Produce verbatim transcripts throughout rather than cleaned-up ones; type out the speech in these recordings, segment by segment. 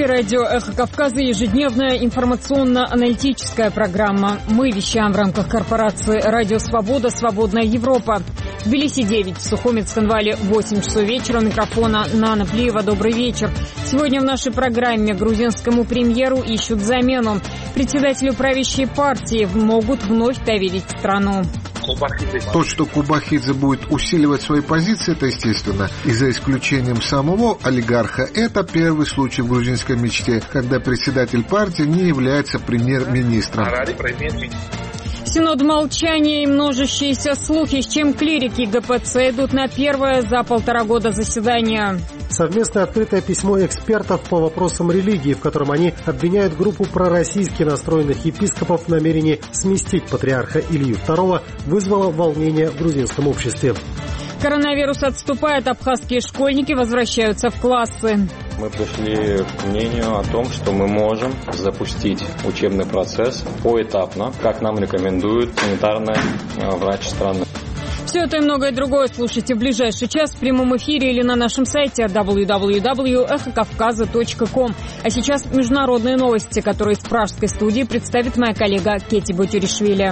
эфире радио «Эхо Кавказа» ежедневная информационно-аналитическая программа. Мы вещаем в рамках корпорации «Радио Свобода. Свободная Европа». В Тбилиси девять, в Сухуми, Цхинвале восемь часов вечера. У микрофона Нана Плиева. Добрый вечер. Сегодня в нашей программе грузинскому премьеру ищут замену. Председателю правящей партии могут вновь доверить страну. То, что Кубахидзе будет усиливать свои позиции, это естественно. И за исключением самого олигарха, это первый случай в грузинской мечте, когда председатель партии не является премьер-министром. Синод молчания и множащиеся слухи, с чем клирики ГПЦ идут на первое за полтора года заседания. Совместное открытое письмо экспертов по вопросам религии, в котором они обвиняют группу пророссийски настроенных епископов в намерении сместить патриарха Илью второго, вызвало волнение в грузинском обществе. Коронавирус отступает, абхазские школьники возвращаются в классы. Мы пришли к мнению о том, что мы можем запустить учебный процесс поэтапно, как нам рекомендует санитарный врач страны. Все это и многое другое слушайте в ближайший час в прямом эфире или на нашем сайте дабл ю дабл ю дабл ю точка эхо кавказа точка ком. А сейчас международные новости, которые из пражской студии представит моя коллега Кетти Бутюришвили.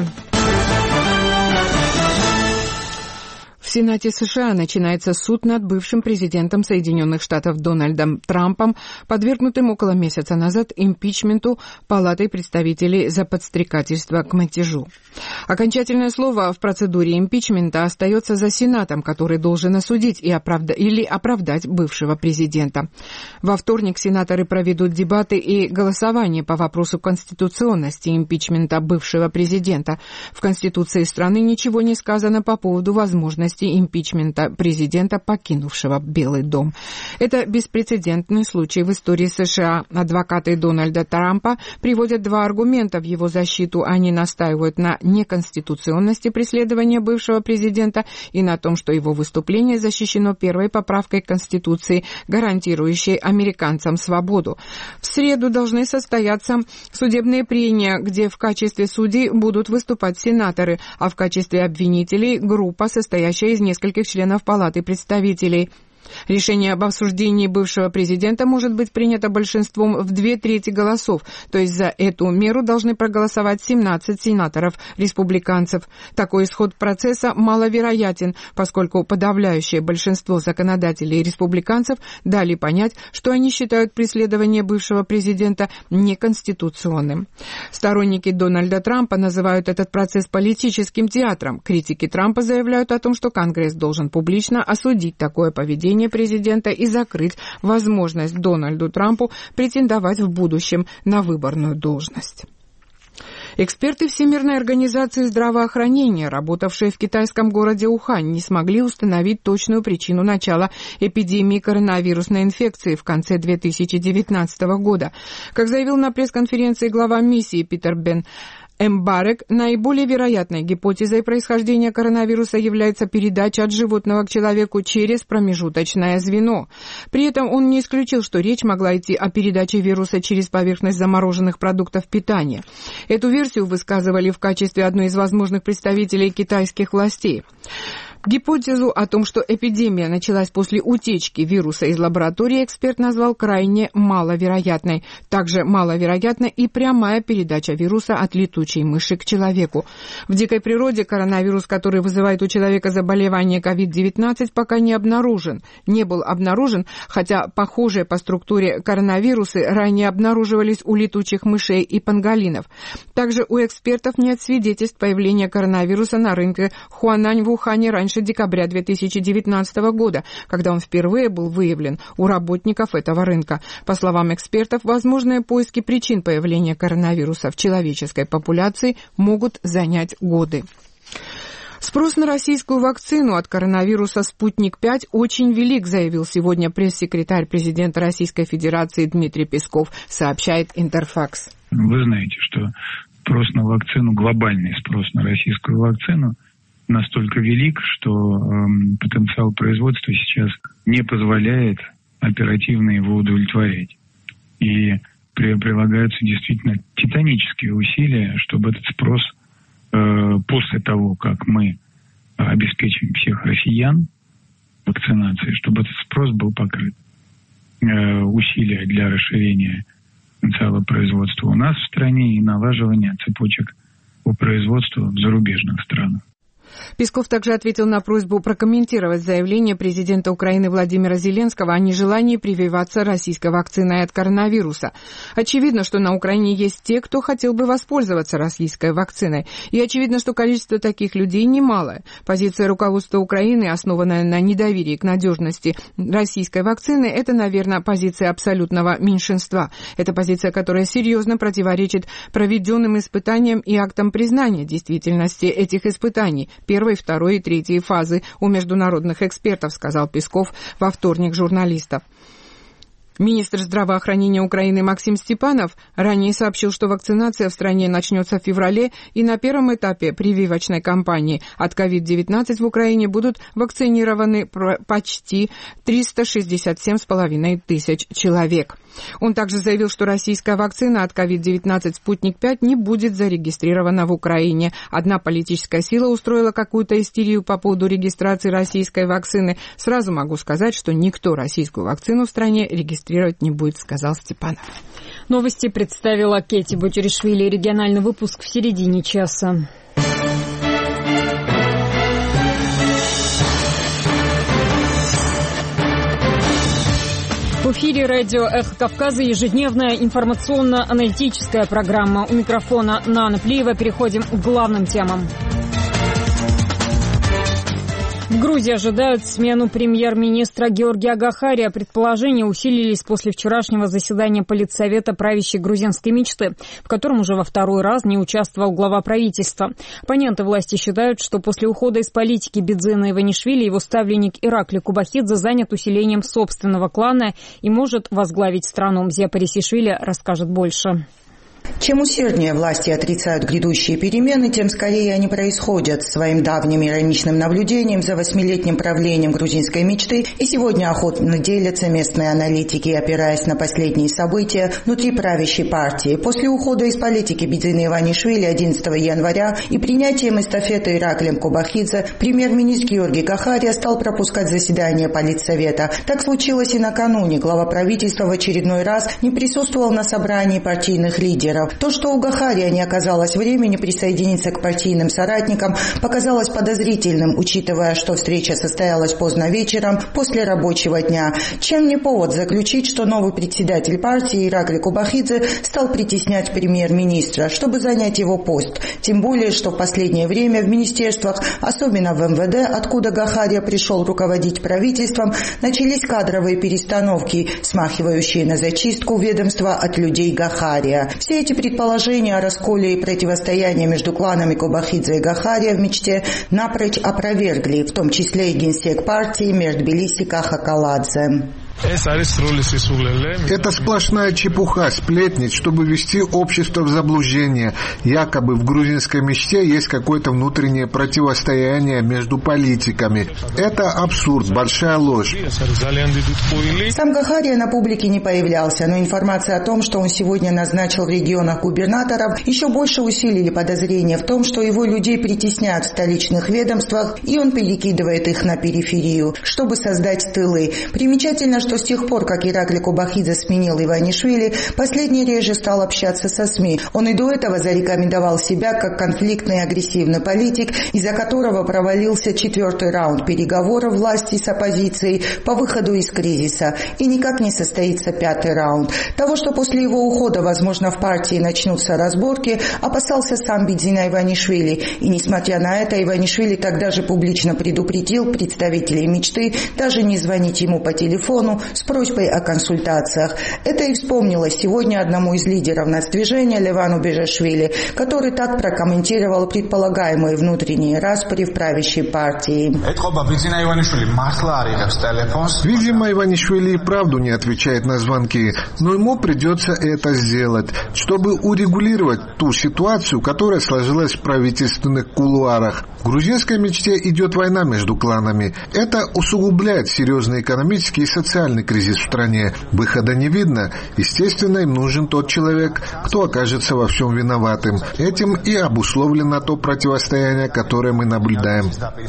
В Сенате США начинается суд над бывшим президентом Соединенных Штатов Дональдом Трампом, подвергнутым около месяца назад импичменту Палатой представителей за подстрекательство к мятежу. Окончательное слово в процедуре импичмента остается за Сенатом, который должен осудить и оправда... или оправдать бывшего президента. Во вторник сенаторы проведут дебаты и голосование по вопросу конституционности импичмента бывшего президента. В Конституции страны ничего не сказано по поводу возможности импичмента президента, покинувшего Белый дом. Это беспрецедентный случай в истории США. Адвокаты Дональда Трампа приводят два аргумента в его защиту. Они настаивают на неконституционности преследования бывшего президента и на том, что его выступление защищено первой поправкой Конституции, гарантирующей американцам свободу. В среду должны состояться судебные прения, где в качестве судей будут выступать сенаторы, а в качестве обвинителей группа, состоящая из нескольких членов Палаты представителей. Решение об осуждении бывшего президента может быть принято большинством в две трети голосов, то есть за эту меру должны проголосовать семнадцать сенаторов-республиканцев. Такой исход процесса маловероятен, поскольку подавляющее большинство законодателей республиканцев дали понять, что они считают преследование бывшего президента неконституционным. Сторонники Дональда Трампа называют этот процесс политическим театром. Критики Трампа заявляют о том, что Конгресс должен публично осудить такое поведение президента и закрыть возможность Дональду Трампу претендовать в будущем на выборную должность. Эксперты Всемирной организации здравоохранения, работавшие в китайском городе Ухань, не смогли установить точную причину начала эпидемии коронавирусной инфекции в конце две тысячи девятнадцатого года. Как заявил на пресс-конференции глава миссии Питер Бен Эмбарек, наиболее вероятной гипотезой происхождения коронавируса является передача от животного к человеку через промежуточное звено. При этом он не исключил, что речь могла идти о передаче вируса через поверхность замороженных продуктов питания. Эту версию высказывали в качестве одной из возможных представителей китайских властей. Гипотезу о том, что эпидемия началась после утечки вируса из лаборатории, эксперт назвал крайне маловероятной. Также маловероятна и прямая передача вируса от летучей мыши к человеку. В дикой природе коронавирус, который вызывает у человека заболевание ковид девятнадцать, пока не обнаружен. Не был обнаружен, хотя похожие по структуре коронавирусы ранее обнаруживались у летучих мышей и панголинов. Также у экспертов нет свидетельств появления коронавируса на рынке Хуанань в Ухане раньше декабря две тысячи девятнадцатого года, когда он впервые был выявлен у работников этого рынка. По словам экспертов, возможные поиски причин появления коронавируса в человеческой популяции могут занять годы. Спрос на российскую вакцину от коронавируса «Спутник пять» очень велик, заявил сегодня пресс-секретарь президента Российской Федерации Дмитрий Песков, сообщает Интерфакс. Вы знаете, что спрос на вакцину, глобальный спрос на российскую вакцину настолько велик, что э, потенциал производства сейчас не позволяет оперативно его удовлетворять. И при, прилагаются действительно титанические усилия, чтобы этот спрос э, после того, как мы обеспечим всех россиян вакцинацией, чтобы этот спрос был покрыт. усилия для расширения потенциала производства у нас в стране и налаживания цепочек по производству в зарубежных странах. Песков также ответил на просьбу прокомментировать заявление президента Украины Владимира Зеленского о нежелании прививаться российской вакциной от коронавируса. Очевидно, что на Украине есть те, кто хотел бы воспользоваться российской вакциной. И очевидно, что количество таких людей немалое. Позиция руководства Украины, основанная на недоверии к надежности российской вакцины, это, наверное, позиция абсолютного меньшинства. Это позиция, которая серьезно противоречит проведенным испытаниям и актам признания действительности этих испытаний. Первой, второй и третьей фазы у международных экспертов, сказал Песков во вторник журналистам. Министр здравоохранения Украины Максим Степанов ранее сообщил, что вакцинация в стране начнется в феврале, и на первом этапе прививочной кампании от ковид девятнадцать в Украине будут вакцинированы почти триста шестьдесят семь с половиной тысяч человек. Он также заявил, что российская вакцина от ковид девятнадцать «Спутник пять» не будет зарегистрирована в Украине. Одна политическая сила устроила какую-то истерию по поводу регистрации российской вакцины. Сразу могу сказать, что никто российскую вакцину в стране регистрировать не будет, сказал Степанов. Новости представила Кетти Бутеришвили. Региональный выпуск в середине часа. В эфире радио «Эхо Кавказа» ежедневная информационно-аналитическая программа. У микрофона Нана Плиева. Переходим к главным темам. В Грузии ожидают смену премьер-министра Георгия Гахария. Предположения усилились после вчерашнего заседания Политсовета правящей грузинской мечты, в котором уже во второй раз не участвовал глава правительства. Оппоненты власти считают, что после ухода из политики Бидзина Иванишвили его ставленник Иракли Кубахидзе занят усилением собственного клана и может возглавить страну. Зия Парисишвили расскажет больше. Чем усерднее власти отрицают грядущие перемены, тем скорее они происходят. Своим давним ироничным наблюдением за восьмилетним правлением грузинской мечты и сегодня охотно делятся местные аналитики, опираясь на последние события внутри правящей партии. После ухода из политики Бидзина Иванишвили одиннадцатого января и принятием эстафеты Ираклием Кубахидзе, премьер-министр Георгий Гахария стал пропускать заседание Политсовета. Так случилось и накануне. Глава правительства в очередной раз не присутствовал на собрании партийных лидеров. То, что у Гахария не оказалось времени присоединиться к партийным соратникам, показалось подозрительным, учитывая, что встреча состоялась поздно вечером после рабочего дня. Чем не повод заключить, что новый председатель партии Иракли Кубахидзе стал притеснять премьер-министра, чтобы занять его пост. Тем более, что в последнее время в министерствах, особенно в эм вэ дэ, откуда Гахария пришел руководить правительством, начались кадровые перестановки, смахивающие на зачистку ведомства от людей Гахария. Все эти предположения о расколе и противостоянии между кланами Кубахидзе и Гахария в мечте напрочь опровергли, в том числе и генсек партии Мир Тбилиси Каха Каладзе. Это сплошная чепуха, сплетнить, чтобы ввести общество в заблуждение. Якобы в грузинской мечте есть какое-то внутреннее противостояние между политиками. Это абсурд, большая ложь. Сам Гахария на публике не появлялся, но информация о том, что он сегодня назначил в регионах губернаторов, еще больше усилили подозрения в том, что его людей притесняют в столичных ведомствах, и он перекидывает их на периферию, чтобы создать тылы. Примечательно, что с тех пор, как Иракли Кубахидзе сменил Иванишвили, последний реже стал общаться со СМИ. Он и до этого зарекомендовал себя как конфликтный и агрессивный политик, из-за которого провалился четвертый раунд переговоров власти с оппозицией по выходу из кризиса. И никак не состоится пятый раунд. Того, что после его ухода, возможно, в партии начнутся разборки, опасался сам Бидзина Иванишвили. И, несмотря на это, Иванишвили тогда же публично предупредил представителей мечты даже не звонить ему по телефону с просьбой о консультациях. Это и вспомнилось сегодня одному из лидеров нацдвижения Левану Бежашвили, который так прокомментировал предполагаемые внутренние распри в правящей партии. Видимо, Иванишвили и правду не отвечает на звонки, но ему придется это сделать, чтобы урегулировать ту ситуацию, которая сложилась в правительственных кулуарах. В грузинской мечте идет война между кланами. Это усугубляет серьезные экономические и социальные социальный кризис в стране, выхода не видно, естественно, им нужен тот человек, кто окажется во всем виноватым. Этим и обусловлено то противостояние, которое мы наблюдаем.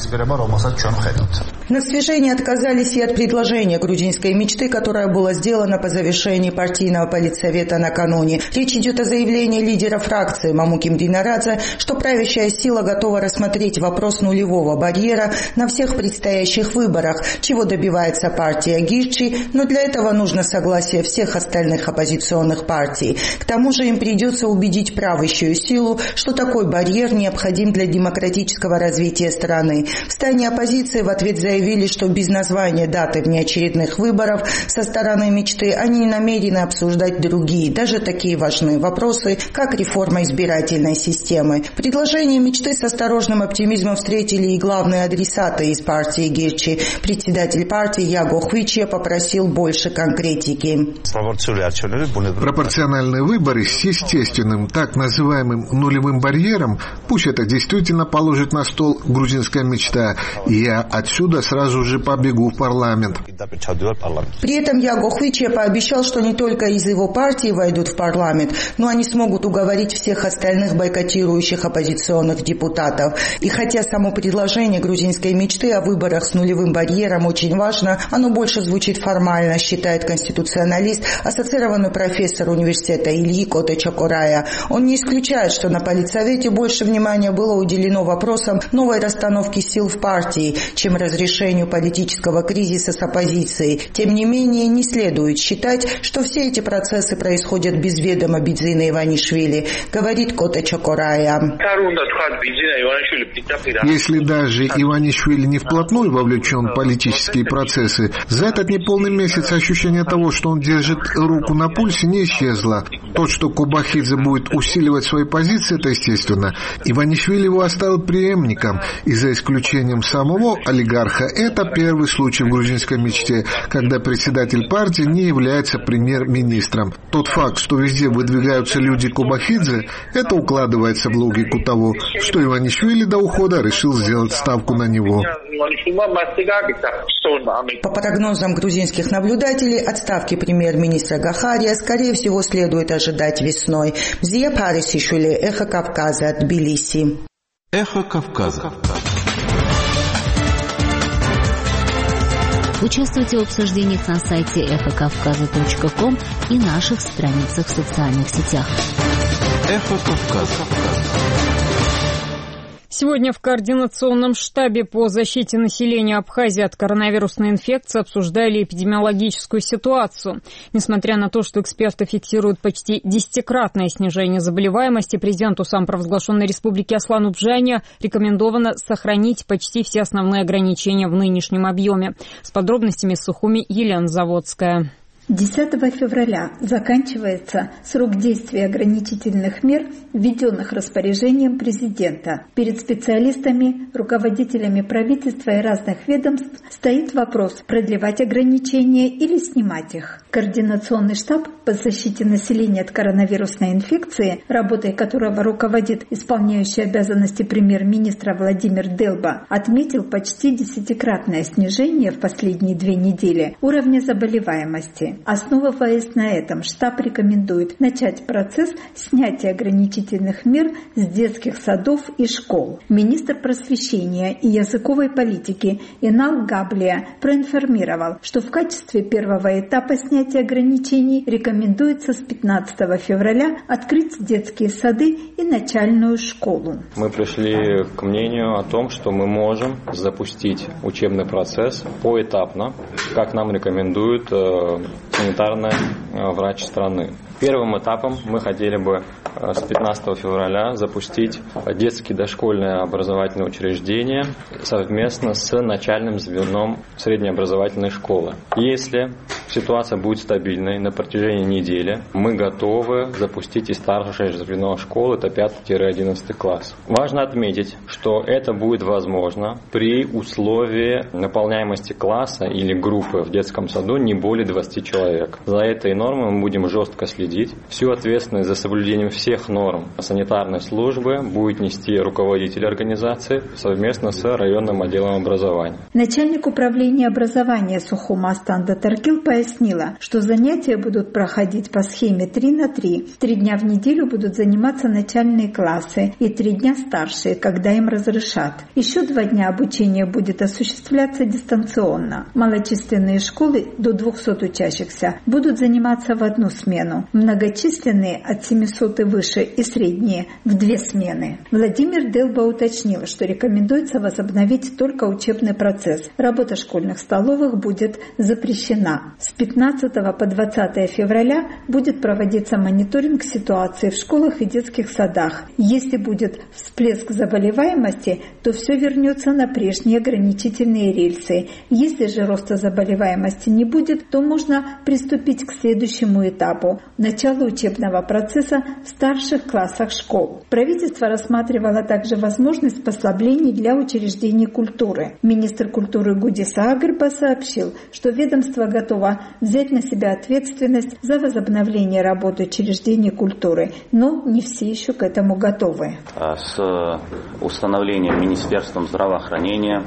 На свержение отказались и от предложения грузинской мечты, которое было сделано по завершении партийного политсовета накануне. Речь идет о заявлении лидера фракции Мамуки Мдинарадзе, что правящая сила готова рассмотреть вопрос нулевого барьера на всех предстоящих выборах, чего добивается партия Гирчи, но для этого нужно согласие всех остальных оппозиционных партий. К тому же им придется убедить правящую силу, что такой барьер необходим для демократического развития страны. В стане оппозиции в ответ заявили, что без названия даты внеочередных выборов со стороны мечты они не намерены обсуждать другие, даже такие важные вопросы, как реформа избирательной системы. Предложение мечты с осторожным оптимизмом встретили и главные адресаты из партии Гирчи. Председатель партии Яго Хвиче попросил больше конкретики. Пропорциональные выборы с естественным, так называемым нулевым барьером, пусть это действительно положит на стол грузинская мечта, и я отсюда сразу же побегу в парламент. При этом Яго Хвиче пообещал, что не только из его партии войдут в парламент, но они смогут уговорить всех остальных бойкотирующих оппозиционных депутатов. И хотя само предложение грузинской мечты о выборах с нулевым барьером очень важно, оно больше звучит формально, считает конституционалист, ассоциированный профессор университета Ильи Коте Чокорая. Он не исключает, что на политсовете больше внимания было уделено вопросам новой расстановки сил в партии, чем разрешению политического кризиса с оппозицией. Тем не менее, не следует считать, что все эти процессы происходят без ведома Бидзина Иванишвили, говорит Коте Чокорая. Если даже Иванишвили не вплотную вовлечен в политические процессы, за этот неполный месяц ощущение того, что он держит руку на пульсе, не исчезло. То, что Кубахидзе будет усиливать свои позиции, это естественно. Иванишвили его оставил преемником, и за исключением самого олигарха, это первый случай в грузинской мечте, когда председатель партии не является премьер-министром. Тот факт, что везде выдвигаются люди Кубахидзе, это укладывается в логику того, что Иванишвили до ухода решил сделать ставку на него. По прогнозам грузинских наблюдателей, отставки премьер-министра Гахария, скорее всего, следует ожидать весной. Зия Парисишвили, Эхо Кавказа, Тбилиси. Эхо Кавказа. Участвуйте в обсуждениях на сайте эхо кавказа точка ком и наших страницах в социальных сетях. Эхо Кавказа. Сегодня в Координационном штабе по защите населения Абхазии от коронавирусной инфекции обсуждали эпидемиологическую ситуацию. Несмотря на то, что эксперты фиксируют почти десятикратное снижение заболеваемости, президенту самопровозглашенной республики Аслану Бжане рекомендовано сохранить почти все основные ограничения в нынешнем объеме. С подробностями с Сухуми Елена Заводская. десятого февраля заканчивается срок действия ограничительных мер, введенных распоряжением президента. Перед специалистами, руководителями правительства и разных ведомств стоит вопрос, продлевать ограничения или снимать их. Координационный штаб по защите населения от коронавирусной инфекции, работой которого руководит исполняющий обязанности премьер-министра Владимир Делба, отметил почти десятикратное снижение в последние две недели уровня заболеваемости. Основываясь на этом, штаб рекомендует начать процесс снятия ограничительных мер с детских садов и школ. Министр просвещения и языковой политики Инал Габлия проинформировал, что в качестве первого этапа снятия ограничений рекомендуется с пятнадцатого февраля открыть детские сады и начальную школу. Мы пришли к мнению о том, что мы можем запустить учебный процесс поэтапно, как нам рекомендует санитарный врач страны. Первым этапом мы хотели бы с пятнадцатого февраля запустить детские дошкольные образовательные учреждения совместно с начальным звеном среднеобразовательной школы. Если ситуация будет стабильной на протяжении недели, мы готовы запустить и старшее звено школы, это пятый-одиннадцатый класс. Важно отметить, что это будет возможно при условии наполняемости класса или группы в детском саду не более двадцати человек. За этой нормой мы будем жестко следить следить. Всю ответственность за соблюдением всех норм санитарной службы будет нести руководитель организации совместно с районным отделом образования. Начальник управления образования Сухума Астанда Таркил пояснила, что занятия будут проходить по схеме три на три. Три дня в неделю будут заниматься начальные классы и три дня старшие, когда им разрешат. Еще два дня обучение будет осуществляться дистанционно. Малочисленные школы до двухсот учащихся будут заниматься в одну смену. Многочисленные от семисот и выше и средние в две смены. Владимир Делба уточнил, что рекомендуется возобновить только учебный процесс. Работа школьных столовых будет запрещена. С пятнадцатого по двадцатое февраля будет проводиться мониторинг ситуации в школах и детских садах. Если будет всплеск заболеваемости, то все вернется на прежние ограничительные рельсы. Если же роста заболеваемости не будет, то можно приступить к следующему этапу – началу учебного процесса в старших классах школ. Правительство рассматривало также возможность послаблений для учреждений культуры. Министр культуры Гудиса Агрба сообщил, что ведомство готово взять на себя ответственность за возобновление работы учреждений культуры, но не все еще к этому готовы. С установлением Министерством здравоохранения,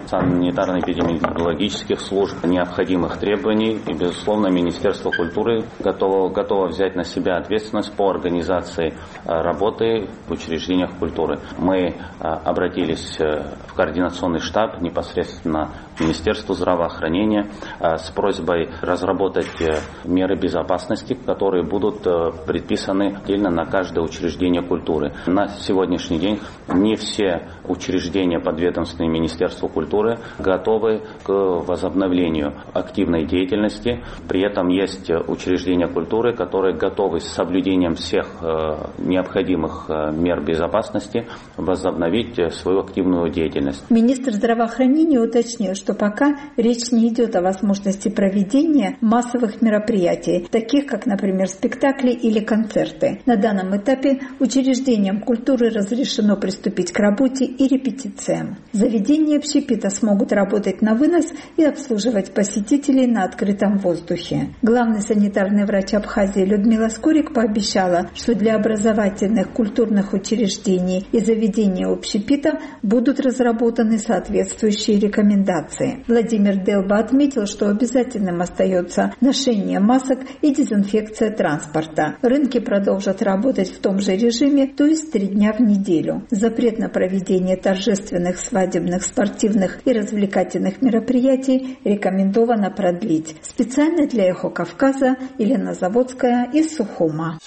санитарно-эпидемиологических служб необходимых требований и, безусловно, Министерство культуры готово, готово взять на себя ответственность по организации работы в учреждениях культуры. Мы обратились в координационный штаб непосредственно Министерству здравоохранения с просьбой разработать меры безопасности, которые будут предписаны отдельно на каждое учреждение культуры. На сегодняшний день не все учреждения подведомственные Министерству культуры готовы к возобновлению активной деятельности. При этом есть учреждения культуры, которые готовы с соблюдением всех необходимых мер безопасности возобновить свою активную деятельность. Министр здравоохранения уточнил, что пока речь не идет о возможности проведения массовых мероприятий, таких как, например, спектакли или концерты. На данном этапе учреждениям культуры разрешено приступить к работе и репетициям. Заведения общепита смогут работать на вынос и обслуживать посетителей на открытом воздухе. Главный санитарный врач Абхазии Людмила Скорик пообещала, что для образовательных культурных учреждений и заведений общепита будут разработаны соответствующие рекомендации. Владимир Делба отметил, что обязательным остается ношение масок и дезинфекция транспорта. Рынки продолжат работать в том же режиме, то есть три дня в неделю. Запрет на проведение торжественных, свадебных, спортивных и развлекательных мероприятий рекомендовано продлить. Специально для «Эхо Кавказа» Елена Заводская из Сухума.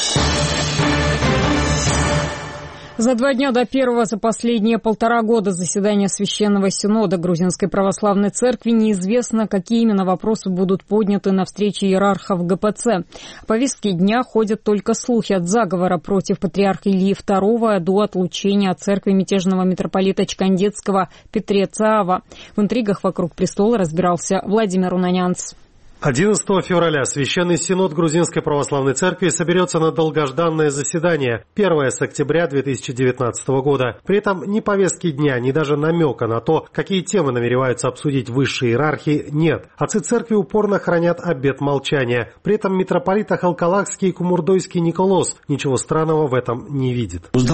За два дня до первого за последние полтора года заседания Священного Синода Грузинской Православной Церкви неизвестно, какие именно вопросы будут подняты на встрече иерархов ГПЦ. В повестке дня ходят только слухи от заговора против патриарха Ильи второго до отлучения от церкви мятежного митрополита Чкандетского Петреца Ава. В интригах вокруг престола разбирался Владимир Унанянц. одиннадцатого февраля Священный Синод Грузинской Православной Церкви соберется на долгожданное заседание, первое с октября две тысячи девятнадцатого года. При этом ни повестки дня, ни даже намека на то, какие темы намереваются обсудить высшие иерархи, нет. Отцы Церкви упорно хранят обет молчания. При этом митрополит Ахалкалакский и Кумурдойский Николос ничего странного в этом не видит. Я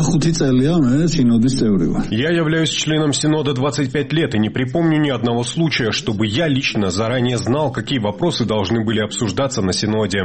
являюсь членом Синода двадцать пять лет и не припомню ни одного случая, чтобы я лично заранее знал, какие вопросы должны были обсуждаться на Синоде.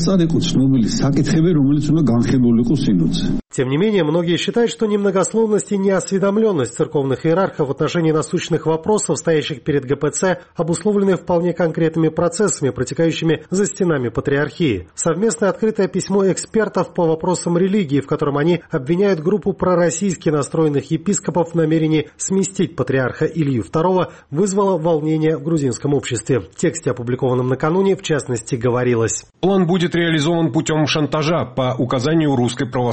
Тем не менее, многие считают, что немногословность и неосведомленность церковных иерархов в отношении насущных вопросов, стоящих перед ГПЦ, обусловлены вполне конкретными процессами, протекающими за стенами патриархии. Совместное открытое письмо экспертов по вопросам религии, в котором они обвиняют группу пророссийски настроенных епископов в намерении сместить патриарха Илью второго, вызвало волнение в грузинском обществе. В тексте, опубликованном накануне, в частности, говорилось: план будет реализован путем шантажа по указанию Русской Православной Церкви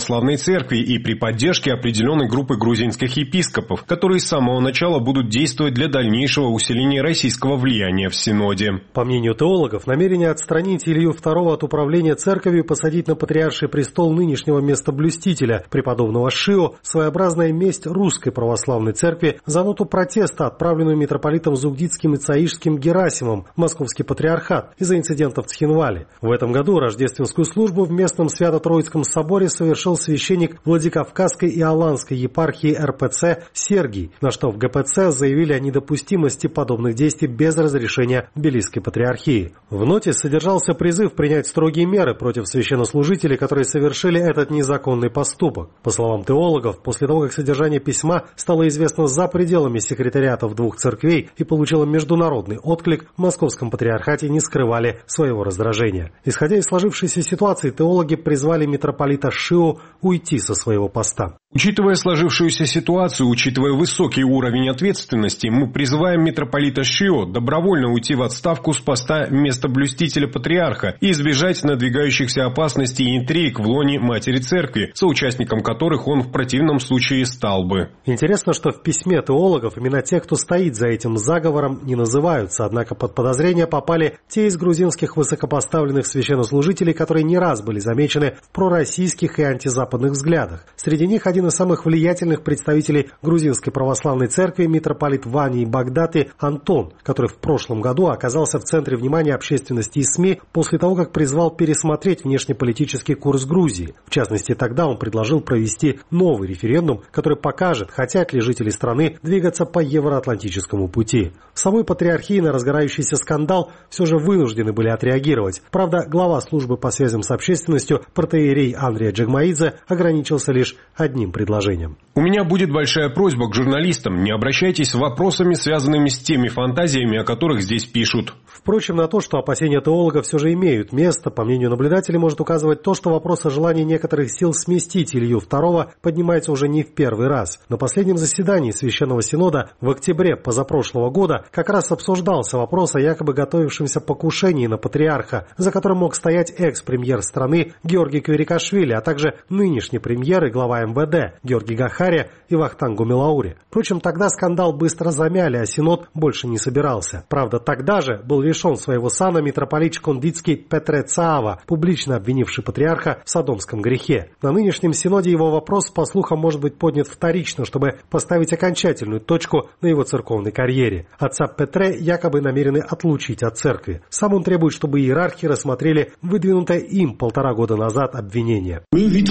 Церкви и при поддержке определенной группы грузинских епископов, которые с самого начала будут действовать для дальнейшего усиления российского влияния в Синоде. По мнению теологов, намерение отстранить Илью второго от управления церковью и посадить на патриарший престол нынешнего местоблюстителя, преподобного Шио, своеобразная месть русской православной церкви за ноту протеста, отправленную митрополитом Зугдитским и Цаишским Герасимом в Московский патриархат из-за инцидентов в Цхинвале. В этом году рождественскую службу в местном Свято-Троицком соборе совершил священник Владикавказской и Аланской епархии эр пэ цэ Сергий, на что в гэ пэ цэ заявили о недопустимости подобных действий без разрешения Тбилисской патриархии. В ноте содержался призыв принять строгие меры против священнослужителей, которые совершили этот незаконный поступок. По словам теологов, после того, как содержание письма стало известно за пределами секретариатов двух церквей и получило международный отклик, в Московском патриархате не скрывали своего раздражения. Исходя из сложившейся ситуации, теологи призвали митрополита Шио уйти со своего поста. Учитывая сложившуюся ситуацию, учитывая высокий уровень ответственности, мы призываем митрополита Шио добровольно уйти в отставку с поста местоблюстителя патриарха и избежать надвигающихся опасностей и интриг в лоне Матери Церкви, соучастником которых он в противном случае стал бы. Интересно, что в письме теологов именно те, кто стоит за этим заговором, не называются, однако под подозрение попали те из грузинских высокопоставленных священнослужителей, которые не раз были замечены в пророссийских и антизападных взглядах. Среди них один из самых влиятельных представителей грузинской православной церкви, митрополит Вани Багдати Антон, который в прошлом году оказался в центре внимания общественности и СМИ после того, как призвал пересмотреть внешнеполитический курс Грузии. В частности, тогда он предложил провести новый референдум, который покажет, хотят ли жители страны двигаться по евроатлантическому пути. В самой патриархии на разгорающийся скандал все же вынуждены были отреагировать. Правда, глава службы по связям с общественностью протоиерей Андрей Джагмаидзе ограничился лишь одним предложением. У меня будет большая просьба к журналистам: не обращайтесь с вопросами, связанными с теми фантазиями, о которых здесь пишут. Впрочем, на то, что опасения теологов все же имеют место, по мнению наблюдателей, может указывать то, что вопрос о желании некоторых сил сместить Илью второго поднимается уже не в первый раз. На последнем заседании Священного Синода в октябре позапрошлого года как раз обсуждался вопрос о якобы готовившемся покушении на патриарха, за которым мог стоять экс-премьер страны Георгий Кверикашвили, а также нынешний премьер и глава эм вэ дэ Георгий Гахария и Вахтанг Гумилаури. Впрочем, тогда скандал быстро замяли, а Синод больше не собирался. Правда, тогда же был лишен своего сана митрополит Шкондицкий Петре Цаава, публично обвинивший патриарха в содомском грехе. На нынешнем Синоде его вопрос, по слухам, может быть поднят вторично, чтобы поставить окончательную точку на его церковной карьере. Отца Петре якобы намерены отлучить от церкви. Сам он требует, чтобы иерархи рассмотрели выдвинутое им полтора года назад обвинение.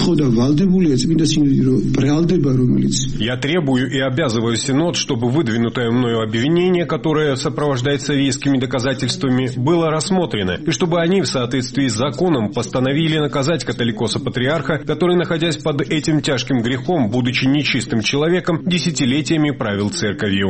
Я требую и обязываю Синод, чтобы выдвинутое мною обвинение, которое сопровождается вескими доказательствами, было рассмотрено, и чтобы они в соответствии с законом постановили наказать католикоса-патриарха, который, находясь под этим тяжким грехом, будучи нечистым человеком, десятилетиями правил церковью.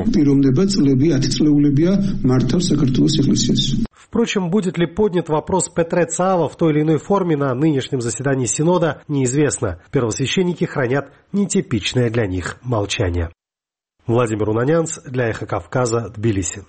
Впрочем, будет ли поднят вопрос Петре Цаава в той или иной форме на нынешнем заседании Синода, неизвестно. Первосвященники хранят нетипичное для них молчание. Владимир Унанянц для Эхо Кавказа, Тбилиси.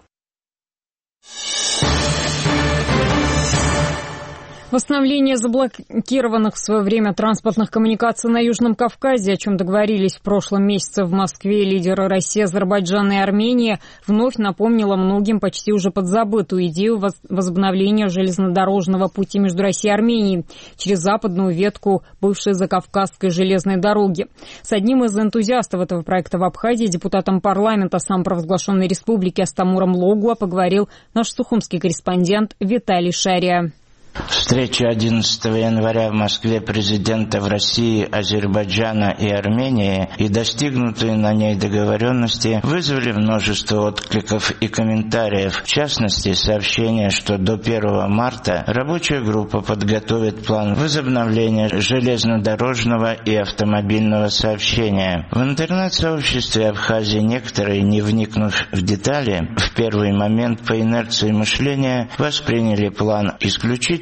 Восстановление заблокированных в свое время транспортных коммуникаций на Южном Кавказе, о чем договорились в прошлом месяце в Москве лидеры России, Азербайджана и Армении, вновь напомнило многим почти уже подзабытую идею возобновления железнодорожного пути между Россией и Арменией через западную ветку бывшей Закавказской железной дороги. С одним из энтузиастов этого проекта в Абхазии, депутатом парламента самопровозглашенной республики Астамуром Логуа, поговорил наш сухумский корреспондент Виталий Шария. Встреча одиннадцатого января в Москве президентов России, Азербайджана и Армении и достигнутые на ней договоренности вызвали множество откликов и комментариев. В частности, сообщение, что до первого марта рабочая группа подготовит план возобновления железнодорожного и автомобильного сообщения. В интернет-сообществе Абхазии некоторые, не вникнув в детали, в первый момент по инерции мышления восприняли план исключительно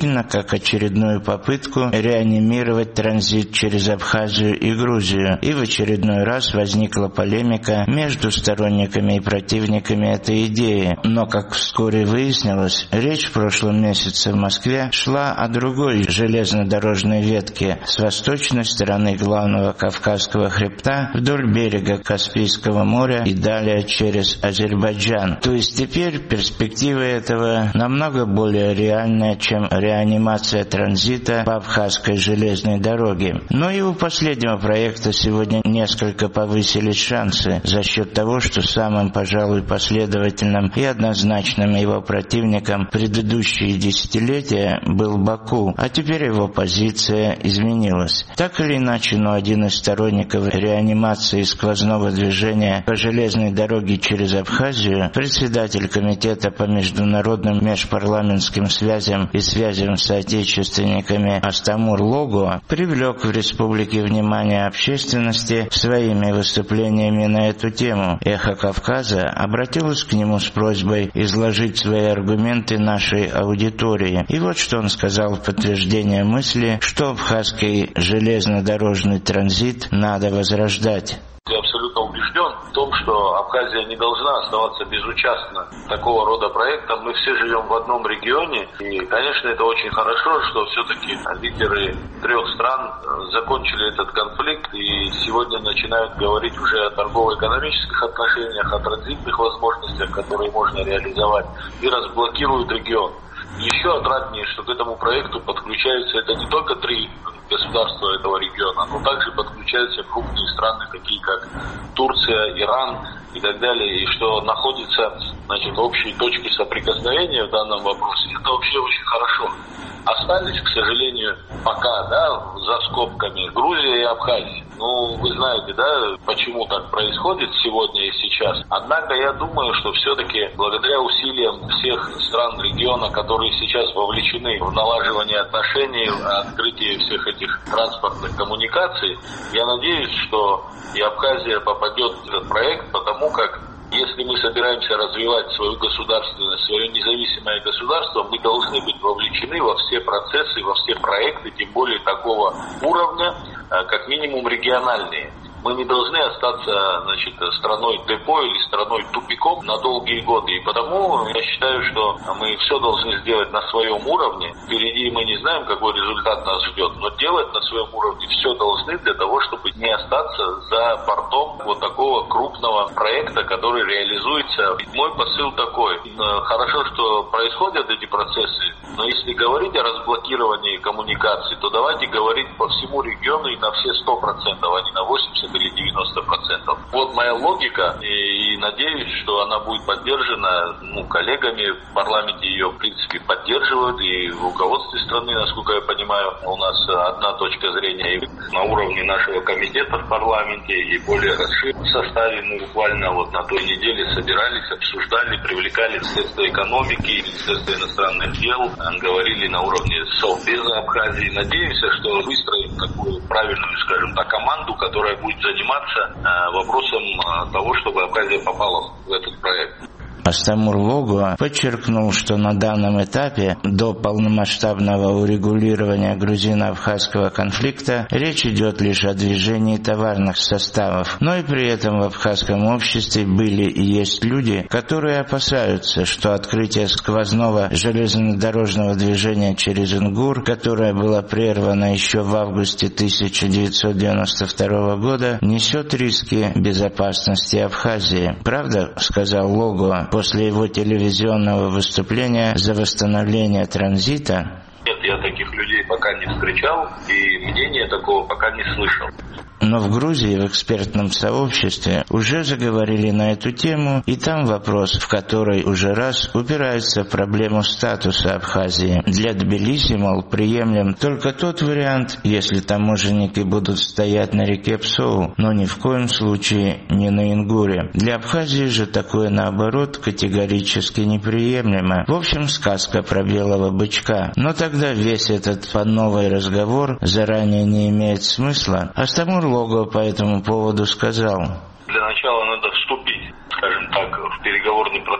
действительно как очередную попытку реанимировать транзит через Абхазию и Грузию. И в очередной раз возникла полемика между сторонниками и противниками этой идеи. Но, как вскоре выяснилось, речь в прошлом месяце в Москве шла о другой железнодорожной ветке с восточной стороны главного Кавказского хребта вдоль берега Каспийского моря и далее через Азербайджан. То есть теперь перспектива этого намного более реальная, чем реанимация транзита по Абхазской железной дороге. Но и у последнего проекта сегодня несколько повысились шансы за счет того, что самым, пожалуй, последовательным и однозначным его противником предыдущие десятилетия был Баку, а теперь его позиция изменилась. Так или иначе, но один из сторонников реанимации сквозного движения по железной дороге через Абхазию, председатель комитета по международным межпарламентским связям и связям с соотечественниками Астамур Логуа, привлек в республике внимание общественности своими выступлениями на эту тему. «Эхо Кавказа» обратилось к нему с просьбой изложить свои аргументы нашей аудитории. И вот что он сказал в подтверждение мысли, что абхазский железнодорожный транзит надо возрождать. Я абсолютно убежден в том, что Абхазия не должна оставаться безучастна такого рода проектам. Мы все живем в одном регионе, и, конечно, это очень хорошо, что все-таки лидеры трех стран закончили этот конфликт и сегодня начинают говорить уже о торгово-экономических отношениях, о транзитных возможностях, которые можно реализовать, и разблокируют регион. Еще отраднее, что к этому проекту подключаются это не только три государства этого региона, но также подключаются крупные страны, такие как Турция, Иран и так далее, и что находятся, значит, общие точки соприкосновения в данном вопросе. Это вообще очень хорошо. Остались, к сожалению, пока, да, за скобками Грузия и Абхазия. Ну, вы знаете, да, почему так происходит сегодня и сейчас. Однако я думаю, что все-таки благодаря усилиям всех стран региона, которые сейчас вовлечены в налаживание отношений, открытие всех этих транспортных коммуникаций, я надеюсь, что и Абхазия попадет в этот проект, потому как если мы собираемся развивать свою государственность, свое независимое государство, мы должны быть вовлечены во все процессы, во все проекты, тем более такого уровня, как минимум региональные. Мы не должны остаться, значит, страной депо или страной тупиком на долгие годы. И потому я считаю, что мы все должны сделать на своем уровне. Впереди мы не знаем, какой результат нас ждет, но делать на своем уровне все должны для того, чтобы не остаться за бортом вот такого крупного проекта, который реализуется. И мой посыл такой. Хорошо, что происходят эти процессы, но если говорить о разблокировании коммуникаций, то давайте говорить по всему региону и на все сто процентов, а не на восемьдесят или девяносто процентов. Вот моя логика, и, и надеюсь, что она будет поддержана ну, коллегами в парламенте, ее в принципе поддерживают, и в руководстве страны, насколько я понимаю, у нас одна точка зрения и на уровне нашего комитета в парламенте, и более расширенном составе. Мы буквально вот на той неделе собирались, обсуждали, привлекали Министерство экономики, Министерство иностранных дел, говорили на уровне Совбеза Абхазии. Надеемся, что выстроим такую правильную, скажем так, команду, которая будет заниматься э, вопросом э, того, чтобы Абхазия попала в этот проект. Астамур Логуа подчеркнул, что на данном этапе, до полномасштабного урегулирования грузино-абхазского конфликта, речь идет лишь о движении товарных составов. Но и при этом в абхазском обществе были и есть люди, которые опасаются, что открытие сквозного железнодорожного движения через Ингур, которое было прервано еще в августе тысяча девятьсот девяносто второго года, несет риски безопасности Абхазии. «Правда, — сказал Логуа после его телевизионного выступления за восстановление транзита, — Нет, я таких людей пока не встречал, и мнения такого пока не слышал. Но в Грузии, в экспертном сообществе, уже заговорили на эту тему, и там вопрос, в который уже раз упирается в проблему статуса Абхазии. Для Тбилиси, мол, приемлем только тот вариант, если таможенники будут стоять на реке Псоу, но ни в коем случае не на Ингуре. Для Абхазии же такое, наоборот, категорически неприемлемо. В общем, сказка про белого бычка. Но тогда весь этот по-новый разговор заранее не имеет смысла. Астамур Логуа по этому поводу сказал: Для начала надо вступить, скажем так, в переговорный процесс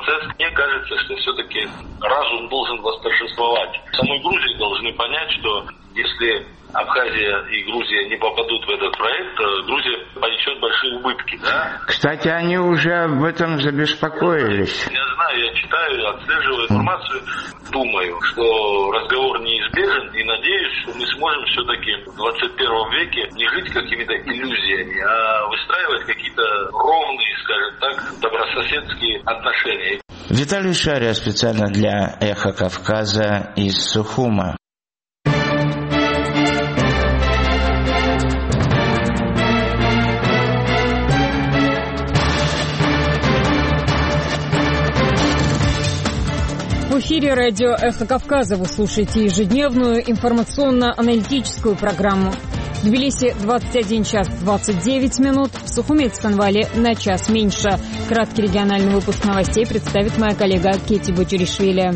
процесс. Мне кажется, что все-таки разум должен восторжествовать. В самой Грузии должны понять, что если Абхазия и Грузия не попадут в этот проект, Грузия понесет большие убытки, да? Кстати, они уже об этом забеспокоились. Я знаю, я читаю, отслеживаю информацию, думаю, что разговор неизбежен, и надеюсь, что мы сможем все-таки в двадцать первом веке не жить какими-то иллюзиями, а выстраивать какие-то ровные, скажем так, добрососедские отношения. Виталий Шария специально для «Эхо Кавказа» из Сухума. В эфире радио «Эхо Кавказа» вы слушаете ежедневную информационно-аналитическую программу. В Тбилиси двадцать один час двадцать девять минут, в Сухуме и Цхинвале на час меньше. Краткий региональный выпуск новостей представит моя коллега Кетти Бочеришвили.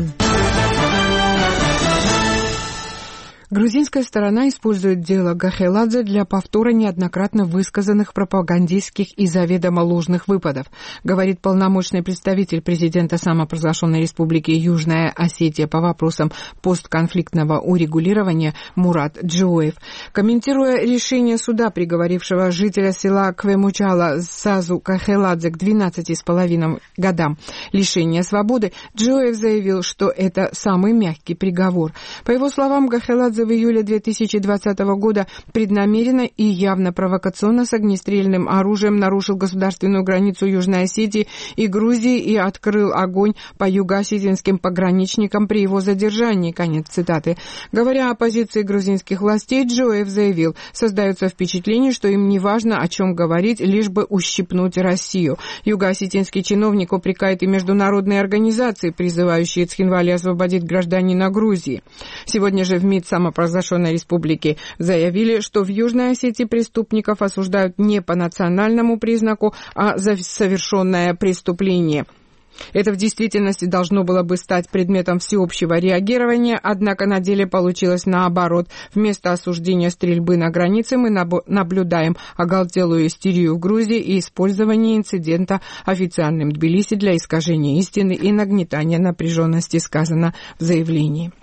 Грузинская сторона использует дело Гахеладзе для повтора неоднократно высказанных пропагандистских и заведомо ложных выпадов, говорит полномочный представитель президента самопровозглашенной республики Южная Осетия по вопросам постконфликтного урегулирования Мурат Джоев. Комментируя решение суда, приговорившего жителя села Квемучала Сазу Гахеладзе к двенадцати с половиной годам лишения свободы, Джоев заявил, что это самый мягкий приговор. По его словам, Гахеладзе в июле две тысячи двадцатого года преднамеренно и явно провокационно с огнестрельным оружием нарушил государственную границу Южной Осетии и Грузии и открыл огонь по юго-осетинским пограничникам при его задержании. Конец цитаты. Говоря о позиции грузинских властей, Джоев заявил, создается впечатление, что им не важно, о чем говорить, лишь бы ущипнуть Россию. Юго-осетинский чиновник упрекает и международные организации, призывающие Цхинвали освободить гражданина Грузии. Сегодня же в МИД самопровозглашенной республики заявили, что в Южной Осетии преступников осуждают не по национальному признаку, а за совершенное преступление. Это в действительности должно было бы стать предметом всеобщего реагирования, однако на деле получилось наоборот. Вместо осуждения стрельбы на границе мы наблюдаем оголтелую истерию в Грузии и использование инцидента официальным Тбилиси для искажения истины и нагнетания напряженности, сказано в заявлении.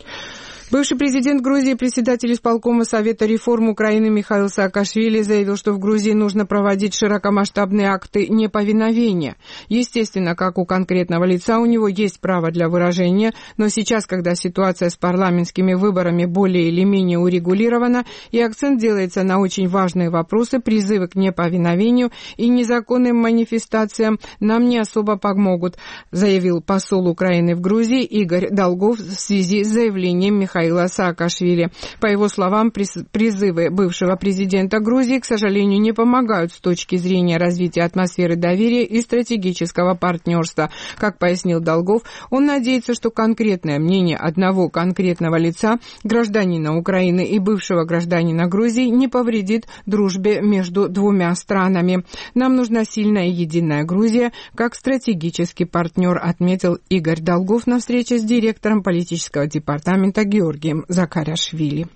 Бывший президент Грузии, председатель исполкома Совета реформ Украины Михаил Саакашвили заявил, что в Грузии нужно проводить широкомасштабные акты неповиновения. Естественно, как у конкретного лица у него есть право для выражения, но сейчас, когда ситуация с парламентскими выборами более или менее урегулирована и акцент делается на очень важные вопросы, призывы к неповиновению и незаконным манифестациям нам не особо помогут, заявил посол Украины в Грузии Игорь Долгов в связи с заявлением Михаила Саакашвили. По его словам, призывы бывшего президента Грузии, к сожалению, не помогают с точки зрения развития атмосферы доверия и стратегического партнерства. Как пояснил Долгов, он надеется, что конкретное мнение одного конкретного лица, гражданина Украины и бывшего гражданина Грузии, не повредит дружбе между двумя странами. Нам нужна сильная и единая Грузия как стратегический партнер, отметил Игорь Долгов на встрече с директором политического департамента Георгием Закарашвили.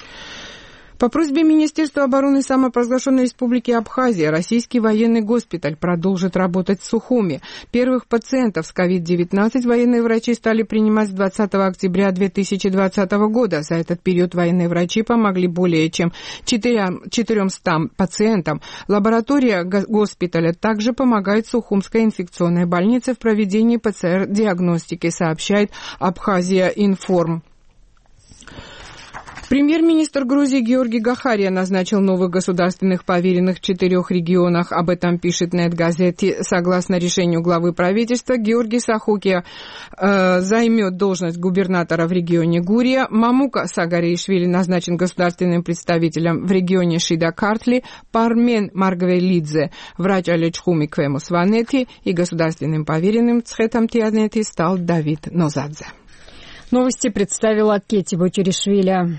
По просьбе Министерства обороны самопровозглашенной республики Абхазия российский военный госпиталь продолжит работать в Сухуме. Первых пациентов с ковид девятнадцать военные врачи стали принимать с двадцатого октября две тысячи двадцатого года. За этот период военные врачи помогли более чем четырёмстам пациентам. Лаборатория госпиталя также помогает Сухумской инфекционной больнице в проведении ПЦР-диагностики, сообщает Абхазия Информ. Премьер-министр Грузии Георгий Гахария назначил новых государственных поверенных в четырех регионах. Об этом пишет Нет-газете. Согласно решению главы правительства, Георгий Сахокия э, займет должность губернатора в регионе Гурия. Мамука Сагаришвили назначен государственным представителем в регионе Шида-Картли. Пармен Маргвелидзе, врач Алечхуми Квемус-Ванети, и государственным поверенным Цхетам-Тианети стал Давид Нозадзе. Новости представила Кетти Бочеришвили.